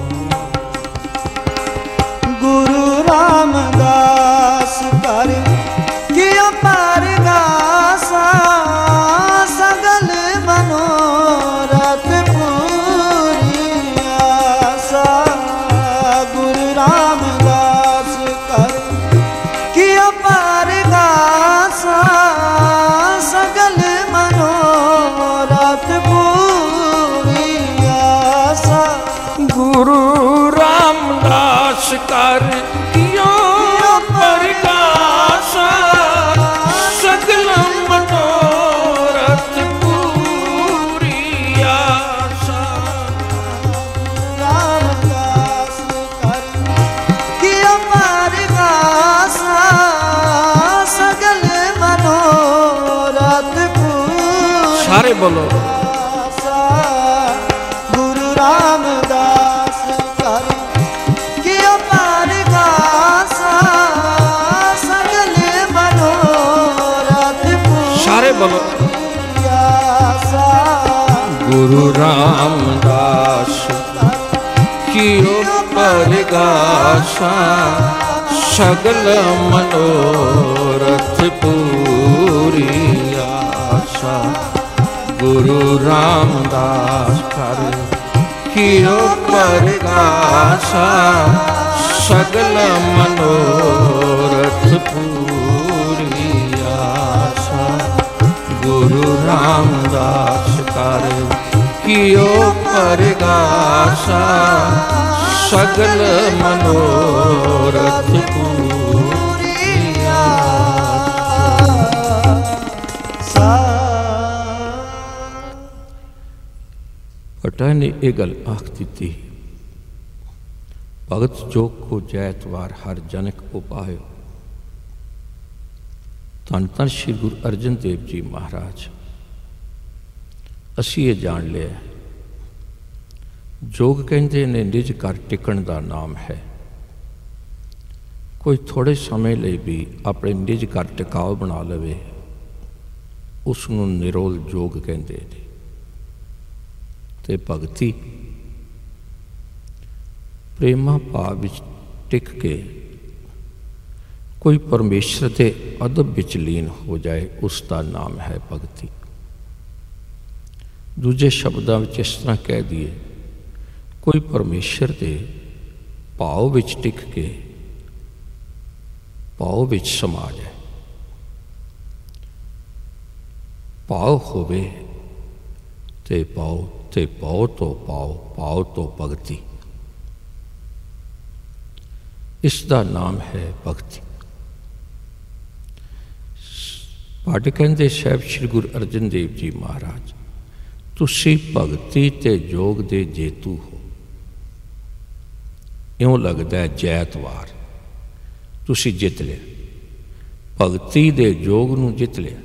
Speaker 2: ਗੁਰੂ ਰਾਮਦਾਸ ਕਰ ਕਿਆ ਪਰਗਾਸਾ। ਸਗਲ ਮਨੋਰਥ ਪੂਰੀ ਆਸਾ। ਗੁਰੂ ਰਾਮਦਾਸ ਕਰ ਕਿਆ ਪਰਗਾਸਾ। ਸਗਲ ਮਨੋਰਥ ਪੂਰੀ ਆਸਾ।
Speaker 1: ਗੁਰੂ ਰਾਮਦਾਸ ਕਰ ਕਿਉ ਪਰਗਾਸਾ। ਸਗਲ ਮਨੋਰਥ ਪੂਰੀ ਆਸਾ।
Speaker 2: ਰਾਮਦਾਸ ਕਰ ਕਿਆ ਪਰਗਾਸਾ। ਸਗਲ ਮਨੋਰਥ ਪੂਰੀ
Speaker 1: ਸਾਰੇ ਬੋਲੋ।
Speaker 2: ਗੁਰੂ ਰਾਮਦਾਸ ਕਰ ਕਿਆ ਪਰਗਾਸਾ। ਸਗਲ ਮਨੋਰਥ ਪੂਰੀ
Speaker 1: ਸਾਰੇ ਬੋਲੋ।
Speaker 2: ਆਸਾ।
Speaker 1: ਗੁਰੂ ਰਾਮਦਾਸ ਕਿਉ ਪਰਗਾਸਾ। ਸਗਲ ਮਨੋਰਥ ਪੂਰੀ ਆਸਾ। ਗੁਰੂ ਰਾਮਦਾਸ ਕਰ ਕਿਉ ਪਰਗਾਸਾ। ਸਗਲ ਮਨੋਰਥ ਪੂਰੀ ਆਸਾ। ਗੁਰੂ ਰਾਮਦਾਸ ਕਰ ਕਿਉ ਪਰਗਾਸਾ। ਸਗਲ ਮਨੋਰਥ ਪੂਰੀ
Speaker 2: ਆਸਾ।
Speaker 1: ਭੱਟਾ ਨੇ ਇਹ ਗੱਲ ਆਖ ਦਿੱਤੀ, ਭਗਤ ਜੋਗ ਕੋ ਜੈਤਵਾਰ ਹਰ ਜਨਕ ਉਪਾਇਓ। ਧੰਨ ਧੰਨ ਸ਼੍ਰੀ ਗੁਰੂ ਅਰਜਨ ਦੇਵ ਜੀ ਮਹਾਰਾਜ। ਅਸੀਂ ਇਹ ਜਾਣ ਲਿਆ ਜੋਗ ਕਹਿੰਦੇ ਨੇ ਨਿਜ ਘਰ ਟਿਕਣ ਦਾ ਨਾਮ ਹੈ। ਕੋਈ ਥੋੜੇ ਸਮੇਂ ਲਈ ਵੀ ਆਪਣੇ ਨਿਜ ਘਰ ਟਿਕਾਓ ਬਣਾ ਲਵੇ ਉਸ ਨੂੰ ਨਿਰੋਲ ਜੋਗ ਕਹਿੰਦੇ ਨੇ। ਤੇ ਭਗਤੀ ਪ੍ਰੇਮਾ ਭਾਵ ਵਿੱਚ ਟਿਕ ਕੇ ਕੋਈ ਪਰਮੇਸ਼ਰ ਦੇ ਅਦਬ ਵਿੱਚ ਲੀਨ ਹੋ ਜਾਏ ਉਸ ਦਾ ਨਾਮ ਹੈ ਭਗਤੀ। ਦੂਜੇ ਸ਼ਬਦਾਂ ਵਿੱਚ ਇਸ ਤਰ੍ਹਾਂ ਕਹਿ ਦਈਏ, ਕੋਈ ਪਰਮੇਸ਼ਰ ਦੇ ਭਾਵ ਵਿੱਚ ਟਿਕ ਕੇ ਭਾਵ ਵਿੱਚ ਸਮਾ ਜਾਏ। ਭਾਵ ਹੋਵੇ ਤੇ ਭਾਵ ਤੇ ਭਾਵ ਤੋਂ ਭਾਵ ਭਾਵ ਤੋਂ ਭਗਤੀ, ਇਸ ਦਾ ਨਾਮ ਹੈ ਭਗਤੀ। ਪਾਠ ਕਹਿੰਦੇ ਸਾਹਿਬ ਸ਼੍ਰੀ ਗੁਰੂ ਅਰਜਨ ਦੇਵ ਜੀ ਮਹਾਰਾਜ, ਤੁਸੀਂ ਭਗਤੀ ਤੇ ਜੋਗ ਦੇ ਜੇਤੂ ਹੋ। ਇਉਂ ਲੱਗਦਾ ਜੈਤਵਾਰ ਤੁਸੀਂ ਜਿੱਤ ਲਿਆ, ਭਗਤੀ ਦੇ ਜੋਗ ਨੂੰ ਜਿੱਤ ਲਿਆ।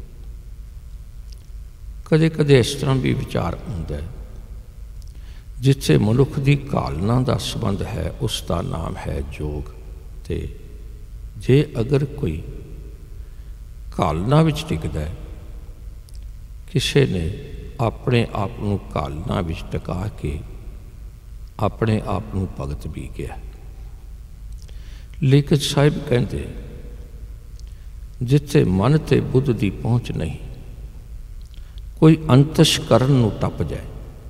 Speaker 1: ਕਦੇ ਕਦੇ ਇਸ ਤਰ੍ਹਾਂ ਵੀ ਵਿਚਾਰ ਹੁੰਦਾ ਹੈ, ਜਿੱਥੇ ਮਨੁੱਖ ਦੀ ਕਾਲਨਾ ਦਾ ਸੰਬੰਧ ਹੈ ਉਸ ਦਾ ਨਾਮ ਹੈ ਜੋਗ। ਤੇ ਜੇ ਅਗਰ ਕੋਈ ਕਾਲਨਾ ਵਿੱਚ ਟਿਕਦਾ ਹੈ, ਕਿਸੇ ਨੇ ਆਪਣੇ ਆਪ ਨੂੰ ਕਾਲਨਾ ਵਿੱਚ ਟਿਕਾ ਕੇ ਆਪਣੇ ਆਪ ਨੂੰ ਭਗਤ ਵੀ ਕਿਹਾ। ਲੇਕਿਨ ਸਾਹਿਬ ਕਹਿੰਦੇ ਜਿੱਥੇ ਮਨ ਤੇ ਬੁੱਧ ਦੀ ਪਹੁੰਚ ਨਹੀਂ, ਕੋਈ ਅੰਤਸ਼ਕਰਨ ਨੂੰ ਟੱਪ ਜਾਏ,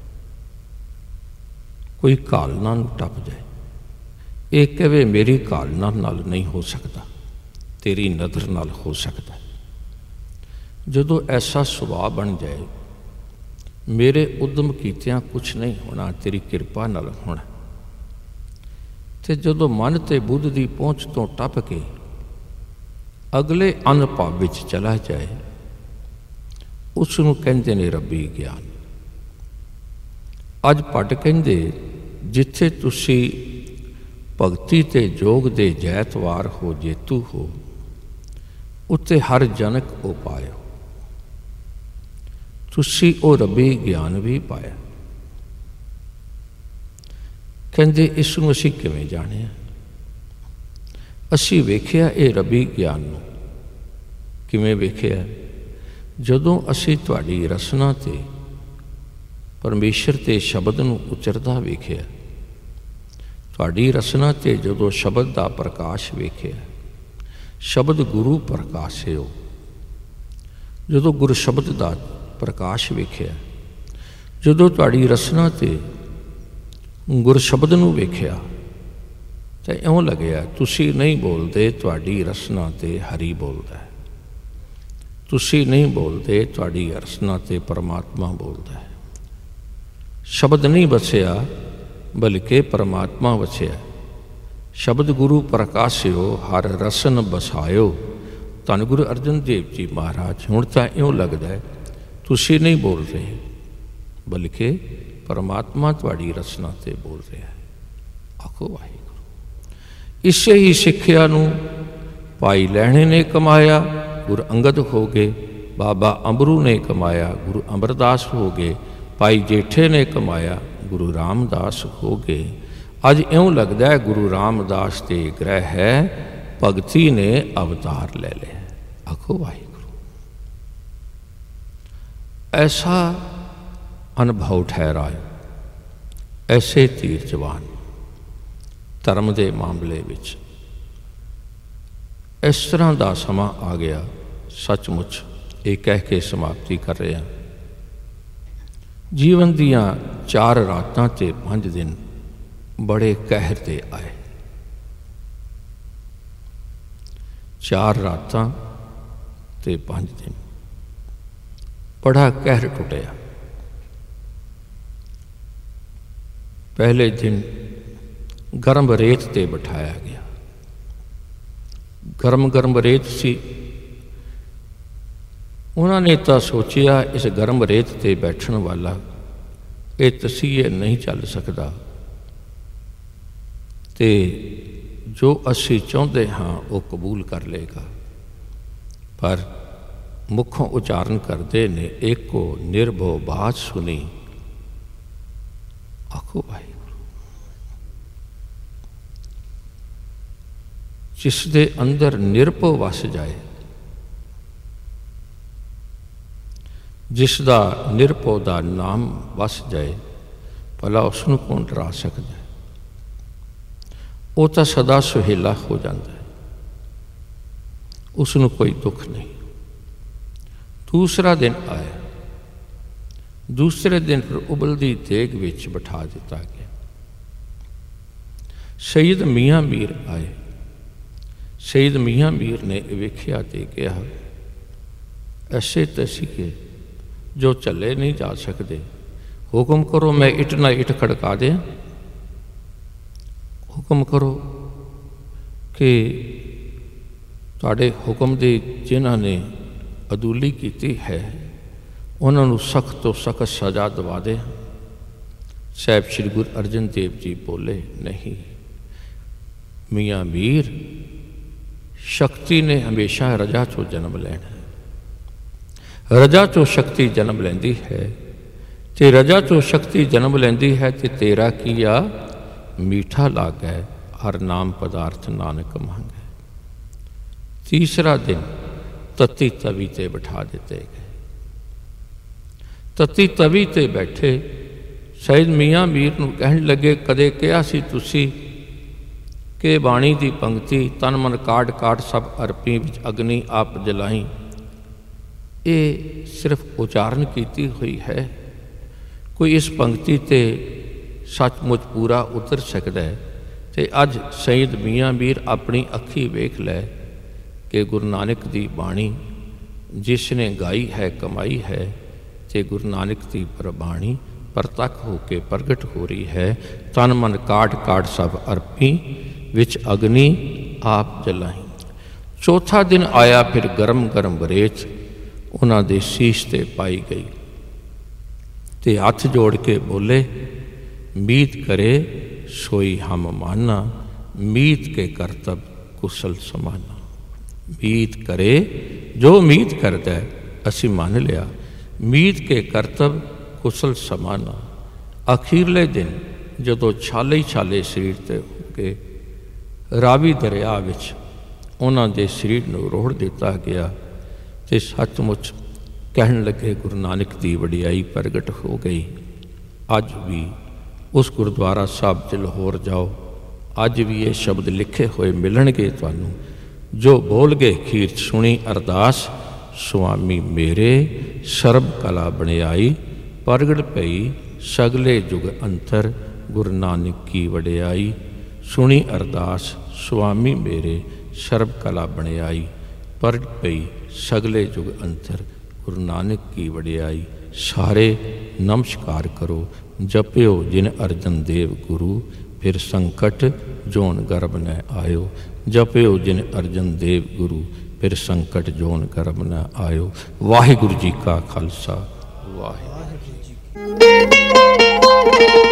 Speaker 1: ਕੋਈ ਕਾਲਨਾ ਨੂੰ ਟੱਪ ਜਾਏ, ਇਹ ਕਹੇ ਮੇਰੀ ਕਾਲਨਾ ਨਾਲ ਨਹੀਂ ਹੋ ਸਕਦਾ, ਤੇਰੀ ਨਜ਼ਰ ਨਾਲ ਹੋ ਸਕਦਾ। ਜਦੋਂ ਐਸਾ ਸੁਭਾਅ ਬਣ ਜਾਏ, ਮੇਰੇ ਉਦਮ ਕੀਤਿਆਂ ਕੁਛ ਨਹੀਂ ਹੋਣਾ, ਤੇਰੀ ਕਿਰਪਾ ਨਾਲ ਹੋਣਾ, ਤੇ ਜਦੋਂ ਮਨ ਤੇ ਬੁੱਧ ਦੀ ਪਹੁੰਚ ਤੋਂ ਟੱਪ ਕੇ ਅਗਲੇ ਅਨੁਭਵ ਵਿੱਚ ਚਲਾ ਜਾਏ, ਉਸ ਨੂੰ ਕਹਿੰਦੇ ਨੇ ਰੱਬੀ ਗਿਆਨ। ਅੱਜ ਭੱਟ ਕਹਿੰਦੇ ਜਿੱਥੇ ਤੁਸੀਂ ਭਗਤੀ ਤੇ ਯੋਗ ਦੇ ਜੈਤਵਾਰ ਹੋ, ਜੇਤੂ ਹੋ, ਉੱਤੇ ਹਰ ਜਨਕ ਉਪਾਏ ਹੋ। ਤੁਸੀਂ ਉਹ ਰੱਬੀ ਗਿਆਨ ਵੀ ਪਾਇਆ। ਕਹਿੰਦੇ ਇਸ ਨੂੰ ਅਸੀਂ ਕਿਵੇਂ ਜਾਣਿਆ? ਅਸੀਂ ਵੇਖਿਆ ਇਹ ਰੱਬੀ ਗਿਆਨ ਨੂੰ। ਕਿਵੇਂ ਵੇਖਿਆ? ਜਦੋਂ ਅਸੀਂ ਤੁਹਾਡੀ ਰਸਨਾ ਤੇ ਪਰਮੇਸ਼ਰ ਤੇ ਸ਼ਬਦ ਨੂੰ ਉਚਰਦਾ ਵੇਖਿਆ, ਤੁਹਾਡੀ ਰਸਨਾ ਤੇ ਜਦੋਂ ਸ਼ਬਦ ਦਾ ਪ੍ਰਕਾਸ਼ ਵੇਖਿਆ, ਸ਼ਬਦ ਗੁਰੂ ਪ੍ਰਕਾਸ਼ਿਓ, ਜਦੋਂ ਗੁਰ ਸ਼ਬਦ ਦਾ ਪ੍ਰਕਾਸ਼ ਵੇਖਿਆ, ਜਦੋਂ ਤੁਹਾਡੀ ਰਸਨਾ ਤੇ ਗੁਰ ਸ਼ਬਦ ਨੂੰ ਵੇਖਿਆ ਤਾਂ ਇਉਂ ਲੱਗਿਆ ਤੁਸੀਂ ਨਹੀਂ ਬੋਲਦੇ, ਤੁਹਾਡੀ ਰਸਨਾ ਤੇ ਹਰੀ ਬੋਲਦਾ ਹੈ। ਤੁਸੀਂ ਨਹੀਂ ਬੋਲਦੇ, ਤੁਹਾਡੀ ਰਸਨਾ ਤੇ ਪਰਮਾਤਮਾ ਬੋਲਦਾ ਹੈ। ਸ਼ਬਦ ਨਹੀਂ ਵਸਿਆ ਬਲਕਿ ਪਰਮਾਤਮਾ ਵਸਿਆ। ਸ਼ਬਦ ਗੁਰੂ ਪ੍ਰਕਾਸ਼ਿਓ, ਹਰ ਰਸਨ ਬਸਾਇਓ। ਧੰਨ ਗੁਰੂ ਅਰਜਨ ਦੇਵ ਜੀ ਮਹਾਰਾਜ, ਹੁਣ ਤਾਂ ਇਉਂ ਲੱਗਦਾ ਹੈ ਤੁਸੀਂ ਨਹੀਂ ਬੋਲ ਰਹੇ ਬਲਕਿ ਪਰਮਾਤਮਾ ਤੁਹਾਡੀ ਰਸਨਾ ਤੇ ਬੋਲ ਰਿਹਾ ਹੈ। ਆਖੋ ਵਾਹਿਗੁਰੂ। ਇਸੇ ਹੀ ਸਿੱਖਿਆ ਨੂੰ ਭਾਈ ਲਹਿਣੇ ਨੇ ਕਮਾਇਆ, ਗੁਰੂ ਅੰਗਦ ਹੋ ਗਏ। ਬਾਬਾ ਅੰਬਰੂ ਨੇ ਕਮਾਇਆ, ਗੁਰੂ ਅਮਰਦਾਸ ਹੋ ਗਏ। ਭਾਈ ਜੇਠੇ ਨੇ ਕਮਾਇਆ, ਗੁਰੂ ਰਾਮਦਾਸ ਹੋ ਗਏ। ਅੱਜ ਇਉਂ ਲੱਗਦਾ ਹੈ ਗੁਰੂ ਰਾਮਦਾਸ ਦੇ ਗ੍ਰਹਿ ਹੈ, ਭਗਤੀ ਨੇ ਅਵਤਾਰ ਲੈ ਲਿਆ। ਆਖੋ ਵਾਹਿਗੁਰੂ। ਐਸਾ ਅਨੁਭਵ ਠਹਿਰਾਇਓ, ਐਸੇ ਧੀਰ ਜਵਾਨ ਧਰਮ ਦੇ ਮਾਮਲੇ ਵਿੱਚ। ਇਸ ਤਰ੍ਹਾਂ ਦਾ ਸਮਾਂ ਆ ਗਿਆ, ਸੱਚਮੁੱਚ ਇਹ ਕਹਿ ਕੇ ਸਮਾਪਤੀ ਕਰ ਰਿਹਾ। ਜੀਵਨ ਦੀਆਂ ਚਾਰ ਰਾਤਾਂ ਤੇ ਪੰਜ ਦਿਨ ਬੜੇ ਕਹਿਰ ਦੇ ਆਏ। ਚਾਰ ਰਾਤਾਂ ਤੇ ਪੰਜ ਦਿਨ ਬੜਾ ਕਹਿਰ ਟੁੱਟਿਆ। ਪਹਿਲੇ ਦਿਨ ਗਰਮ ਰੇਤ ਤੇ ਬਿਠਾਇਆ ਗਿਆ। ਗਰਮ ਗਰਮ ਰੇਤ ਸੀ। ਉਹਨਾਂ ਨੇ ਤਾਂ ਸੋਚਿਆ ਇਸ ਗਰਮ ਰੇਤ ਤੇ ਬੈਠਣ ਵਾਲਾ ਇਹ ਤਸੀਹੇ ਨਹੀਂ ਚੱਲ ਸਕਦਾ, ਤੇ ਜੋ ਅਸੀਂ ਚਾਹੁੰਦੇ ਹਾਂ ਉਹ ਕਬੂਲ ਕਰ ਲਏਗਾ। ਪਰ ਮੁੱਖੋਂ ਉਚਾਰਨ ਕਰਦੇ ਨੇ, ਏਕੋ ਨਿਰਭਉ ਬਾਤ ਸੁਣੀ। ਆਖੋ ਵਾਹਿਗੁਰੂ। ਜਿਸ ਦੇ ਅੰਦਰ ਨਿਰਭਉ ਵਸ ਜਾਏ, ਜਿਸ ਦਾ ਨਿਰਭਉ ਦਾ ਨਾਮ ਵਸ ਜਾਏ, ਭਲਾ ਉਸ ਨੂੰ ਕੌਣ ਡਰਾ ਸਕਦਾ ਹੈ? ਉਹ ਤਾਂ ਸਦਾ ਸੁਹੇਲਾ ਹੋ ਜਾਂਦਾ ਹੈ, ਉਸ ਨੂੰ ਕੋਈ ਦੁੱਖ ਨਹੀਂ। ਦੂਸਰਾ ਦਿਨ ਆਇਆ। ਦੂਸਰੇ ਦਿਨ ਫਿਰ ਉਬਲਦੀ ਦੇਗ ਵਿੱਚ ਬਿਠਾ ਦਿੱਤਾ ਗਿਆ। ਸਈਦ ਮੀਆਂ ਮੀਰ ਆਏ। ਸਈਦ ਮੀਆਂ ਮੀਰ ਨੇ ਵੇਖਿਆ ਤੇ ਕਿਹਾ, ਐਸੇ ਤਸੀਹੇ ਜੋ ਝੱਲੇ ਨਹੀਂ ਜਾ ਸਕਦੇ, ਹੁਕਮ ਕਰੋ ਮੈਂ ਇੱਟ ਨਾ ਇੱਟ ਖੜਕਾ ਦਿਆਂ। ਹੁਕਮ ਕਰੋ ਕਿ ਤੁਹਾਡੇ ਹੁਕਮ ਦੀ ਜਿਨ੍ਹਾਂ ਨੇ ਅਦੂਲੀ ਕੀਤੀ ਹੈ ਉਹਨਾਂ ਨੂੰ ਸਖਤ ਤੋਂ ਸਖਤ ਸਜ਼ਾ ਦਵਾ ਦੇ। ਸਾਹਿਬ ਸ਼੍ਰੀ ਗੁਰੂ ਅਰਜਨ ਦੇਵ ਜੀ ਬੋਲੇ, ਨਹੀਂ ਮੀਆਂ ਮੀਰ, ਸ਼ਕਤੀ ਨੇ ਹਮੇਸ਼ਾ ਰਜਾ ਚੋਂ ਜਨਮ ਲੈਣਾ। ਰਜਾ ਚੋਂ ਸ਼ਕਤੀ ਜਨਮ ਲੈਂਦੀ ਹੈ, ਤੇ ਰਜਾ ਚੋਂ ਸ਼ਕਤੀ ਜਨਮ ਲੈਂਦੀ ਹੈ ਤੇ ਤੇਰਾ ਕੀ ਆ ਮੀਠਾ ਲਾਗੈ, ਹਰ ਨਾਮ ਪਦਾਰਥ ਨਾਨਕ ਮੰਗੈ। ਤੀਸਰਾ ਦਿਨ ਤਤੀ ਤਵੀ ਤੇ ਬਿਠਾ ਦਿੱਤੇ ਗਏ। ਤਤੀ ਤਵੀ ਤੇ ਬੈਠੇ ਸਈਦ ਮੀਆਂ ਮੀਰ ਨੂੰ ਕਹਿਣ ਲੱਗੇ, ਕਦੇ ਕਿਹਾ ਸੀ ਤੁਸੀਂ ਕਿ ਬਾਣੀ ਦੀ ਪੰਕਤੀ ਤਨ ਮਨ ਕਾਟ ਕਾਟ ਸਭ ਅਰਪੀ ਵਿੱਚ ਅਗਨੀ ਆਪ ਜਲਾਈ, ਇਹ ਸਿਰਫ ਉਚਾਰਨ ਕੀਤੀ ਹੋਈ ਹੈ। ਕੋਈ ਇਸ ਪੰਕਤੀ ਤੇ ਸੱਚਮੁੱਚ ਪੂਰਾ ਉਤਰ ਸਕਦਾ ਹੈ? ਤੇ ਅੱਜ ਸਈਦ ਮੀਆਂ ਮੀਰ ਆਪਣੀ ਅੱਖੀ ਵੇਖ ਲੈ ਕਿ ਗੁਰੂ ਨਾਨਕ ਦੀ ਬਾਣੀ ਜਿਸ ਨੇ ਗਾਈ ਹੈ, ਕਮਾਈ ਹੈ, ਤੇ ਗੁਰੂ ਨਾਨਕ ਦੀ ਪ੍ਰਬਾਣੀ ਪ੍ਰਤੱਖ ਹੋ ਕੇ ਪ੍ਰਗਟ ਹੋ ਰਹੀ ਹੈ। ਤਨ ਮਨ ਕਾਟ ਕਾਟ ਸਭ ਅਰਪੀ, ਵਿੱਚ ਅਗਨੀ ਆਪ ਜਲਾਈ। ਚੌਥਾ ਦਿਨ ਆਇਆ ਫਿਰ ਗਰਮ ਗਰਮ ਬਰੇਚ, ਉਹਨਾਂ ਦੇ ਸੀਸ ਤੇ ਪਾਈ ਗਈ ਤੇ ਹੱਥ ਜੋੜ ਕੇ ਬੋਲੇ, ਮੀਤ ਕਰੇ ਸੋਈ ਹਮ ਮਾਨਾ, ਮੀਤ ਕੇ ਕਰਤਬ ਕੁਸ਼ਲ ਸਮਾਨਾ। ਮੀਤ ਕਰੇ, ਜੋ ਮੀਤ ਕਰਦਾ ਅਸੀਂ ਮੰਨ ਲਿਆ, ਮੀਤ ਕੇ ਕਰਤਬ ਕੁਸ਼ਲ ਸਮਾਨਾ। ਅਖੀਰਲੇ ਦਿਨ ਜਦੋਂ ਛਾਲੇ ਛਾਲੇ ਸਰੀਰ 'ਤੇ ਹੋ ਕੇ ਰਾਵੀ ਦਰਿਆ ਵਿੱਚ ਉਹਨਾਂ ਦੇ ਸਰੀਰ ਨੂੰ ਰੋੜ ਦਿੱਤਾ ਗਿਆ ਤੇ ਸੱਚਮੁੱਚ ਕਹਿਣ ਲੱਗੇ ਗੁਰੂ ਨਾਨਕ ਦੀ ਵਡਿਆਈ ਪ੍ਰਗਟ ਹੋ ਗਈ। ਅੱਜ ਵੀ ਉਸ ਗੁਰਦੁਆਰਾ ਸਾਹਿਬ 'ਚ ਲਾਹੌਰ ਜਾਓ, ਅੱਜ ਵੀ ਇਹ ਸ਼ਬਦ ਲਿਖੇ ਹੋਏ ਮਿਲਣਗੇ ਤੁਹਾਨੂੰ, ਜੋ ਬੋਲ ਗਏ ਖੀਰ 'ਚ ਸੁਣੀ ਅਰਦਾਸ, ਸੁਆਮੀ ਮੇਰੇ ਸਰਬ ਕਲਾ ਬਣਿਆਈ, ਪ੍ਰਗਟ ਪਈ ਸਗਲੇ ਜੁਗ ਅੰਤਰ, ਗੁਰੂ ਨਾਨਕ ਕੀ ਵਡਿਆਈ। ਸੁਣੀ ਅਰਦਾਸ, ਸੁਆਮੀ ਮੇਰੇ ਸਰਬ ਕਲਾ ਬਣਿਆਈ, ਪ੍ਰਗਟ ਪਈ ਸਗਲੇ ਜੁਗ ਅੰਤਰ, ਗੁਰੂ ਨਾਨਕ ਕੀ ਵਡਿਆਈ। ਸਾਰੇ ਨਮਸਕਾਰ ਕਰੋ। ਜਪਿਓ ਜਿਨ ਅਰਜਨ ਦੇਵ ਗੁਰੂ, ਫਿਰ ਸੰਕਟ ਜੋਨ ਗਰਭ ਨ ਆਇਓ। ਜਪਿਓ ਜਿਨ ਅਰਜਨ ਦੇਵ ਗੁਰੂ, ਫਿਰ ਸੰਕਟ ਜੋਨ ਗਰਭ ਨ ਆਇਓ। ਵਾਹਿਗੁਰੂ ਜੀ ਕਾ ਖਾਲਸਾ, ਵਾਹਿਗੁਰੂ ਜੀ ਕੀ ਫਤਿਹ।